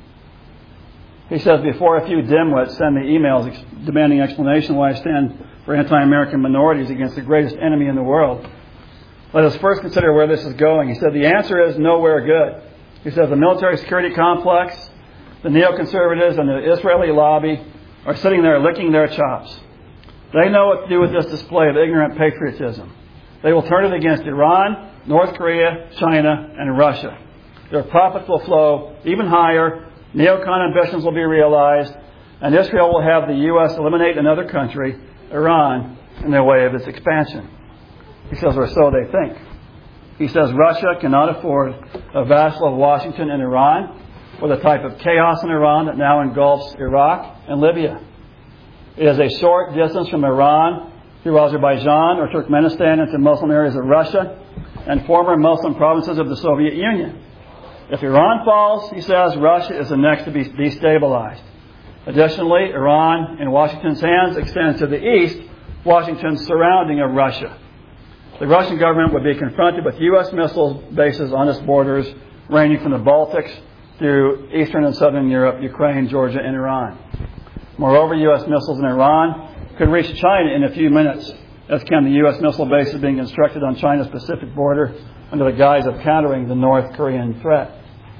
He says, before a few dimwits send me emails ex- demanding explanation why I stand for anti-American minorities against the greatest enemy in the world, let us first consider where this is going. He said, the answer is nowhere good. He says, the military security complex, the neoconservatives, and the Israeli lobby are sitting there licking their chops. They know what to do with this display of ignorant patriotism. They will turn it against Iran, North Korea, China, and Russia. Their profits will flow even higher. Neocon ambitions will be realized, and Israel will have the U S eliminate another country, Iran, in their way of its expansion. He says, or so they think. He says Russia cannot afford a vassal of Washington and Iran, or the type of chaos in Iran that now engulfs Iraq and Libya. It is a short distance from Iran through Azerbaijan or Turkmenistan into Muslim areas of Russia and former Muslim provinces of the Soviet Union. If Iran falls, he says, Russia is the next to be destabilized. Additionally, Iran, in Washington's hands, extends to the east, Washington's surrounding of Russia. The Russian government would be confronted with U S missile bases on its borders, ranging from the Baltics through Eastern and Southern Europe, Ukraine, Georgia, and Iran. Moreover, U S missiles in Iran could reach China in a few minutes, as can the U S missile bases being constructed on China's Pacific border under the guise of countering the North Korean threat.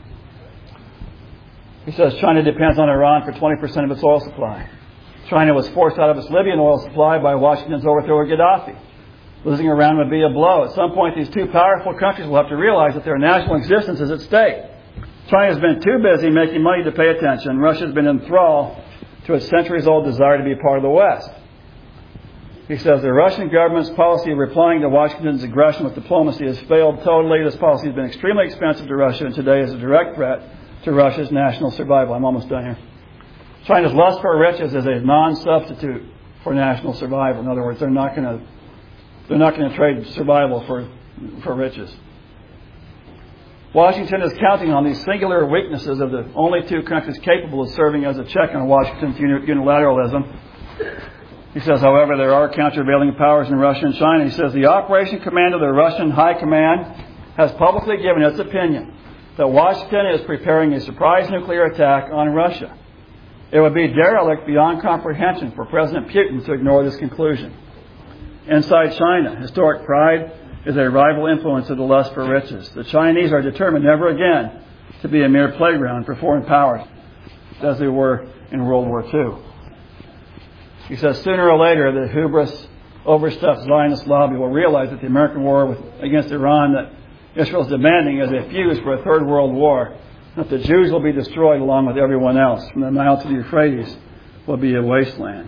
He says China depends on Iran for twenty percent of its oil supply. China was forced out of its Libyan oil supply by Washington's overthrow of Gaddafi. Losing Iran would be a blow. At some point, these two powerful countries will have to realize that their national existence is at stake. China has been too busy making money to pay attention. Russia has been in thrall to its centuries-old desire to be part of the West. He says the Russian government's policy of replying to Washington's aggression with diplomacy has failed totally. This policy has been extremely expensive to Russia, and today is a direct threat to Russia's national survival. I'm almost done here. China's lust for riches is a non-substitute for national survival. In other words, they're not going to they're not going to trade survival for for riches. Washington is counting on these singular weaknesses of the only two countries capable of serving as a check on Washington's unilateralism. He says, however, there are countervailing powers in Russia and China. He says the Operation Command of the Russian High Command has publicly given its opinion that Washington is preparing a surprise nuclear attack on Russia. It would be derelict beyond comprehension for President Putin to ignore this conclusion. Inside China, historic pride is a rival influence of the lust for riches. The Chinese are determined never again to be a mere playground for foreign powers, as they were in World War Two. He says sooner or later the hubris, overstuffed Zionist lobby will realize that the American war with, against Iran that Israel is demanding is a fuse for a third world war, that the Jews will be destroyed along with everyone else. From the Nile to the Euphrates will be a wasteland.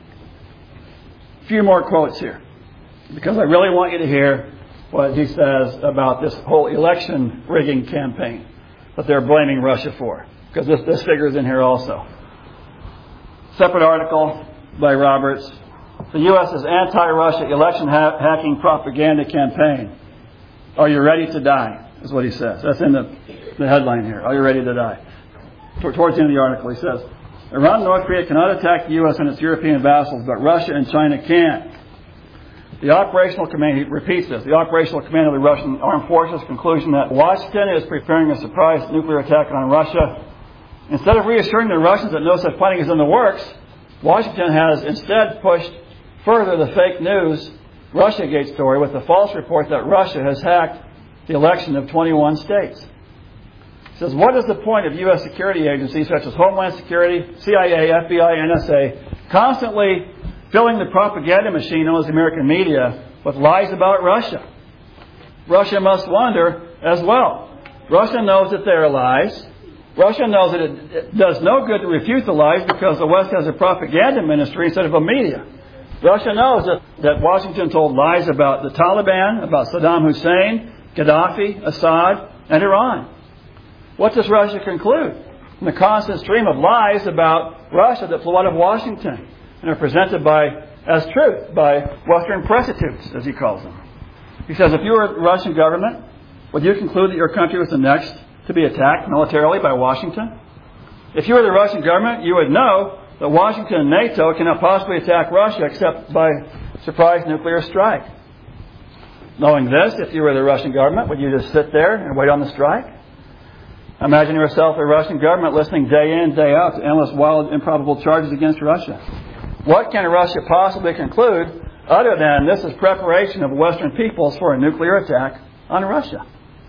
A few more quotes here, because I really want you to hear what he says about this whole election rigging campaign that they're blaming Russia for, because this, this figures in here also. Separate article by Roberts. The U S's anti-Russia election ha- hacking propaganda campaign. Are you ready to die? Is what he says. That's in the, the headline here. Are you ready to die? T- towards the end of the article, he says, Iran and North Korea cannot attack the U S and its European vassals, but Russia and China can. The operational command, he repeats this, the operational command of the Russian armed forces' conclusion that Washington is preparing a surprise nuclear attack on Russia. Instead of reassuring the Russians that no such planning is in the works, Washington has instead pushed further the fake news Russiagate story with the false report that Russia has hacked the election of twenty-one states. He says, what is the point of U S security agencies such as Homeland Security, C I A, F B I, N S A constantly filling the propaganda machine known as the American media with lies about Russia? Russia must wonder as well. Russia knows that they are lies. Russia knows that it does no good to refute the lies because the West has a propaganda ministry instead of a media. Russia knows that, that Washington told lies about the Taliban, about Saddam Hussein, Gaddafi, Assad, and Iran. What does Russia conclude? From the constant stream of lies about Russia that flow out of Washington and are presented by as truth by Western prostitutes, as he calls them. He says, if you were the Russian government, would you conclude that your country was the next to be attacked militarily by Washington? If you were the Russian government, you would know that Washington and NATO cannot possibly attack Russia except by surprise nuclear strike. Knowing this, if you were the Russian government, would you just sit there and wait on the strike? Imagine yourself the Russian government listening day in, day out to endless, wild, improbable charges against Russia. What can Russia possibly conclude other than this is preparation of Western peoples for a nuclear attack on Russia?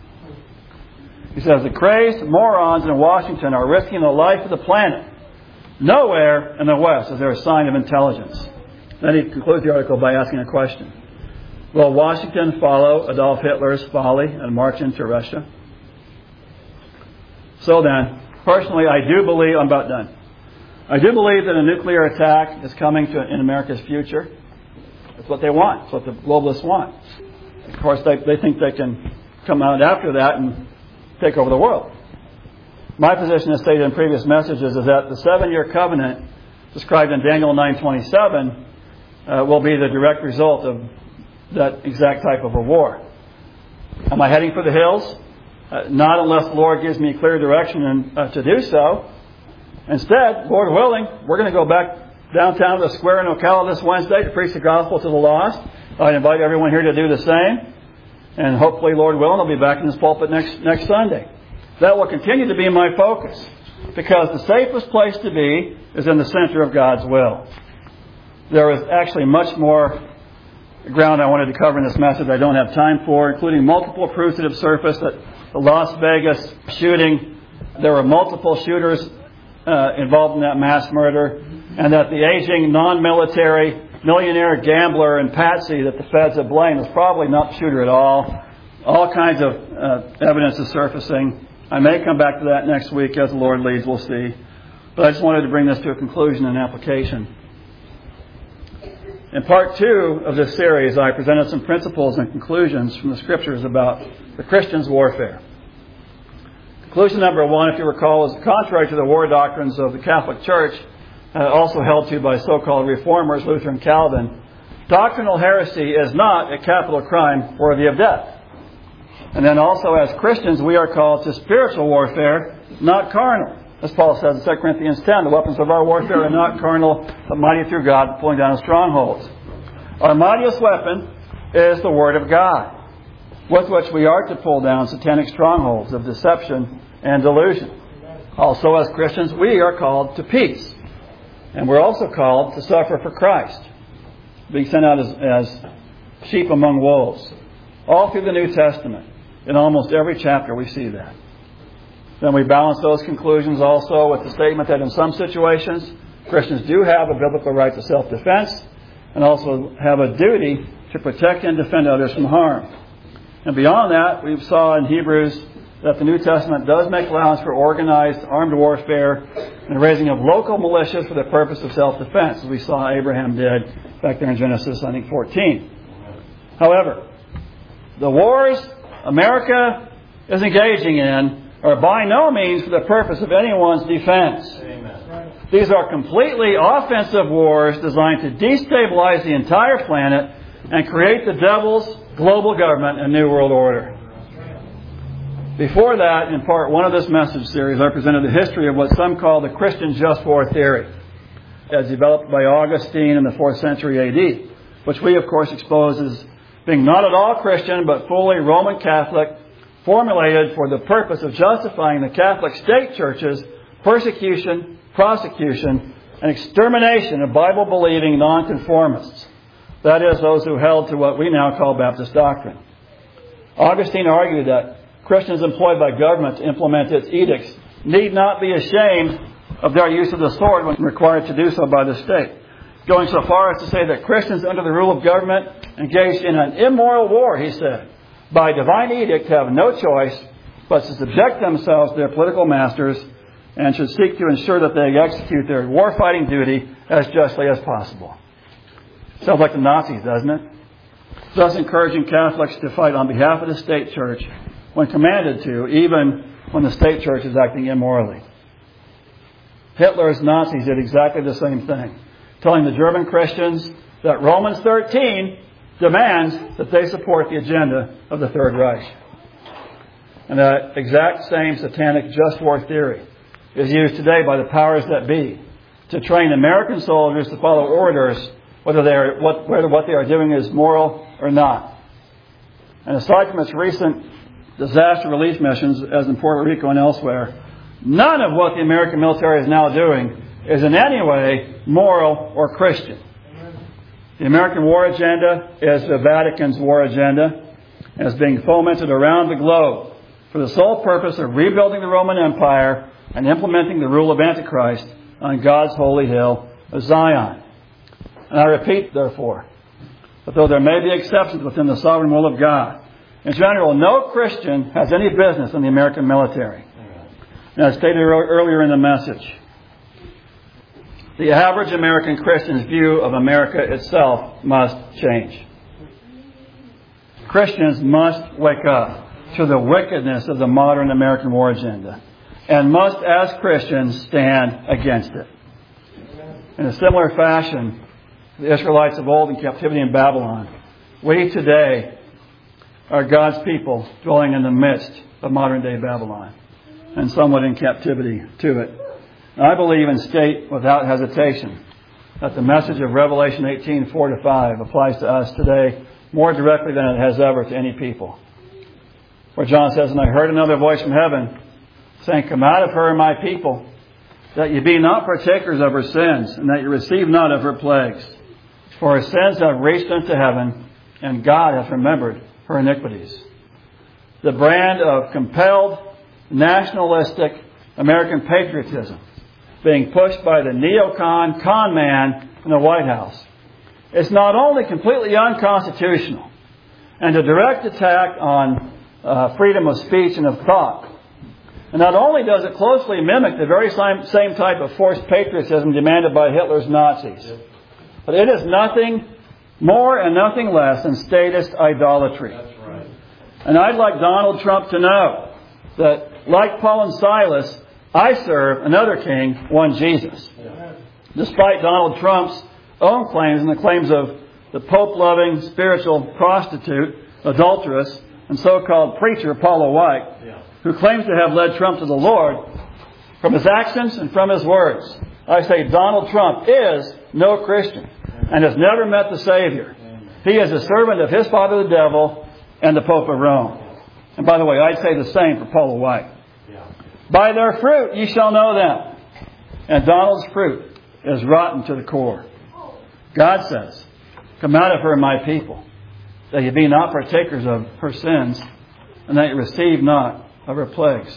He says, the crazed morons in Washington are risking the life of the planet. Nowhere in the West is there a sign of intelligence. Then he concludes the article by asking a question. Will Washington follow Adolf Hitler's folly and march into Russia? So then, personally, I do believe, I'm about done. I do believe that a nuclear attack is coming to in America's future. That's what they want. It's what the globalists want. Of course, they, they think they can come out after that and take over the world. My position, as stated in previous messages, is that the seven-year covenant described in Daniel nine twenty-seven uh, will be the direct result of that exact type of a war. Am I heading for the hills? Uh, not unless the Lord gives me clear direction and, uh, to do so. Instead, Lord willing, we're going to go back downtown to the square in Ocala this Wednesday to preach the gospel to the lost. I invite everyone here to do the same. And hopefully, Lord willing, I'll be back in this pulpit next next Sunday. That will continue to be my focus, because the safest place to be is in the center of God's will. There is actually much more ground I wanted to cover in this message I don't have time for, including multiple proofs that have surfaced that the Las Vegas shooting, there were multiple shooters uh, involved in that mass murder, and that the aging non-military millionaire gambler and patsy that the feds have blamed is probably not the shooter at all. All kinds of uh, evidence is surfacing. I may come back to that next week as the Lord leads, we'll see. But I just wanted to bring this to a conclusion and application. In part two of this series, I presented some principles and conclusions from the Scriptures about the Christian's warfare. Conclusion number one, if you recall, is contrary to the war doctrines of the Catholic Church, uh, also held to by so-called reformers, Luther and Calvin. Doctrinal heresy is not a capital crime worthy of death. And then also, as Christians, we are called to spiritual warfare, not carnal. As Paul says in Second Corinthians ten, the weapons of our warfare are not carnal, but mighty through God, pulling down strongholds. Our mightiest weapon is the Word of God, with which we are to pull down satanic strongholds of deception and delusion. Also, as Christians, we are called to peace. And we're also called to suffer for Christ, being sent out as, as sheep among wolves. All through the New Testament, in almost every chapter, we see that. Then we balance those conclusions also with the statement that in some situations, Christians do have a biblical right to self-defense and also have a duty to protect and defend others from harm. And beyond that, we saw in Hebrews that the New Testament does make allowance for organized armed warfare and the raising of local militias for the purpose of self-defense, as we saw Abraham did back there in Genesis, I think, fourteen. However, the wars America is engaging in are by no means for the purpose of anyone's defense. Amen. These are completely offensive wars designed to destabilize the entire planet and create the devil's global government and new world order. Before that, in part one of this message series, I presented the history of what some call the Christian just war theory, as developed by Augustine in the fourth century A D, which we, of course, expose as being not at all Christian, but fully Roman Catholic, formulated for the purpose of justifying the Catholic state church's persecution, prosecution, and extermination of Bible-believing nonconformists. That is, those who held to what we now call Baptist doctrine. Augustine argued that Christians employed by government to implement its edicts need not be ashamed of their use of the sword when required to do so by the state, going so far as to say that Christians under the rule of government engaged in an immoral war, he said, by divine edict have no choice but to subject themselves to their political masters and should seek to ensure that they execute their war-fighting duty as justly as possible. Sounds like the Nazis, doesn't it? Thus encouraging Catholics to fight on behalf of the state church when commanded to, even when the state church is acting immorally. Hitler's Nazis did exactly the same thing, telling the German Christians that Romans thirteen demands that they support the agenda of the Third Reich. And that exact same satanic just war theory is used today by the powers that be to train American soldiers to follow orders whether they are, what, whether what they are doing is moral or not. And aside from its recent disaster relief missions, as in Puerto Rico and elsewhere, none of what the American military is now doing is in any way moral or Christian. The American war agenda is the Vatican's war agenda and is being fomented around the globe for the sole purpose of rebuilding the Roman Empire and implementing the rule of Antichrist on God's holy hill of Zion. And I repeat, therefore, that though there may be exceptions within the sovereign will of God, in general, no Christian has any business in the American military. And as stated earlier in the message, the average American Christian's view of America itself must change. Christians must wake up to the wickedness of the modern American war agenda and must, as Christians, stand against it. In a similar fashion, the Israelites of old in captivity in Babylon, we today are God's people dwelling in the midst of modern-day Babylon, and somewhat in captivity to it. And I believe and state without hesitation that the message of Revelation eighteen, four to five applies to us today more directly than it has ever to any people. Where John says, "And I heard another voice from heaven, saying, Come out of her, my people, that ye be not partakers of her sins, and that ye receive not of her plagues. For her sins have reached unto heaven, and God hath remembered her iniquities." The brand of compelled, nationalistic American patriotism being pushed by the neocon con man in the White House is not only completely unconstitutional and a direct attack on uh, freedom of speech and of thought, and not only does it closely mimic the very same, same type of forced patriotism demanded by Hitler's Nazis, but it is nothing more and nothing less than statist idolatry. That's right. And I'd like Donald Trump to know that, like Paul and Silas, I serve another king, one Jesus. Yeah. Despite Donald Trump's own claims and the claims of the Pope-loving spiritual prostitute, adulteress, and so-called preacher Paula White, yeah. who claims to have led Trump to the Lord, from his actions and from his words, I say Donald Trump is no Christian and has never met the Savior. He is a servant of his father the devil and the Pope of Rome. And by the way, I'd say the same for Paula White. By their fruit ye shall know them. And Donald's fruit is rotten to the core. God says, Come out of her, my people, that ye be not partakers of her sins, and that ye receive not of her plagues.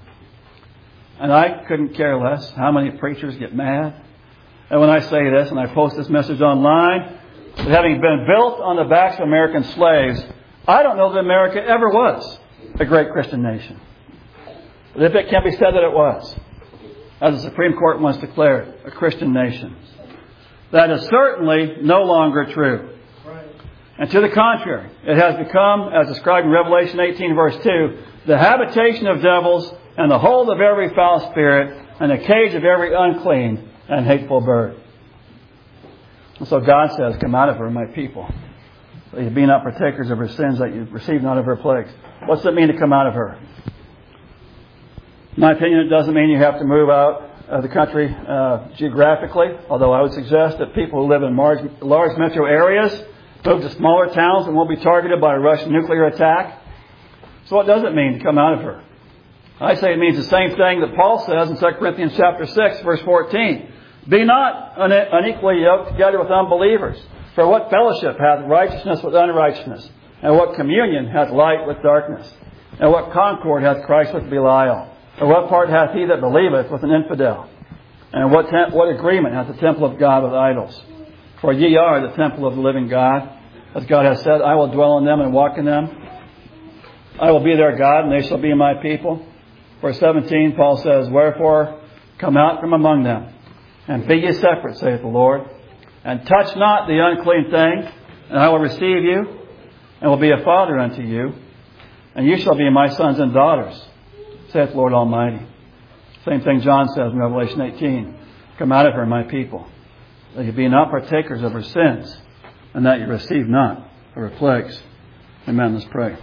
And I couldn't care less how many preachers get mad. And when I say this and I post this message online, that having been built on the backs of American slaves, I don't know that America ever was a great Christian nation. But if it can be said that it was, as the Supreme Court once declared, a Christian nation, that is certainly no longer true. And to the contrary, it has become, as described in Revelation eighteen, verse two, the habitation of devils and the hold of every foul spirit and the cage of every unclean and hateful bird. And so God says, come out of her, my people. That you be not partakers of her sins, that you receive not of her plagues. What's it mean to come out of her? In my opinion, it doesn't mean you have to move out of the country uh, geographically, although I would suggest that people who live in large, large metro areas move to smaller towns and won't be targeted by a Russian nuclear attack. So what does it mean to come out of her? I say it means the same thing that Paul says in Second Corinthians chapter six, verse fourteen. Be not unequally yoked together with unbelievers. For what fellowship hath righteousness with unrighteousness? And what communion hath light with darkness? And what concord hath Christ with Belial? Or what part hath he that believeth with an infidel? And what tem- what agreement hath the temple of God with idols? For ye are the temple of the living God. As God has said, I will dwell in them and walk in them. I will be their God, and they shall be my people. Verse seventeen, Paul says, wherefore come out from among them, and be ye separate, saith the Lord, and touch not the unclean thing, and I will receive you, and will be a father unto you, and you shall be my sons and daughters, saith the Lord Almighty. Same thing John says in Revelation eighteen. Come out of her, my people, that you be not partakers of her sins, and that you receive not of her plagues. Amen. Let's pray.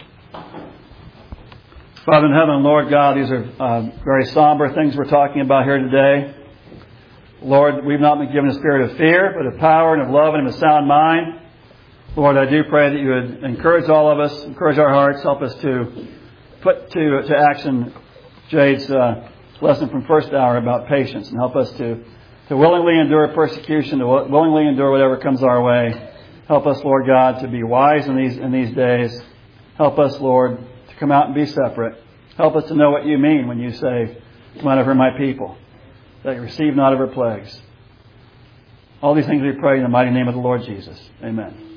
Father in heaven, Lord God, these are uh, very somber things we're talking about here today. Lord, we've not been given a spirit of fear, but of power and of love and of a sound mind. Lord, I do pray that you would encourage all of us, encourage our hearts, help us to put to, to action Jade's uh, lesson from first hour about patience, and help us to, to willingly endure persecution, to willingly endure whatever comes our way. Help us, Lord God, to be wise in these in these days. Help us, Lord, to come out and be separate. Help us to know what you mean when you say, come out of her, my people, that you receive not of her plagues. All these things we pray in the mighty name of the Lord Jesus. Amen.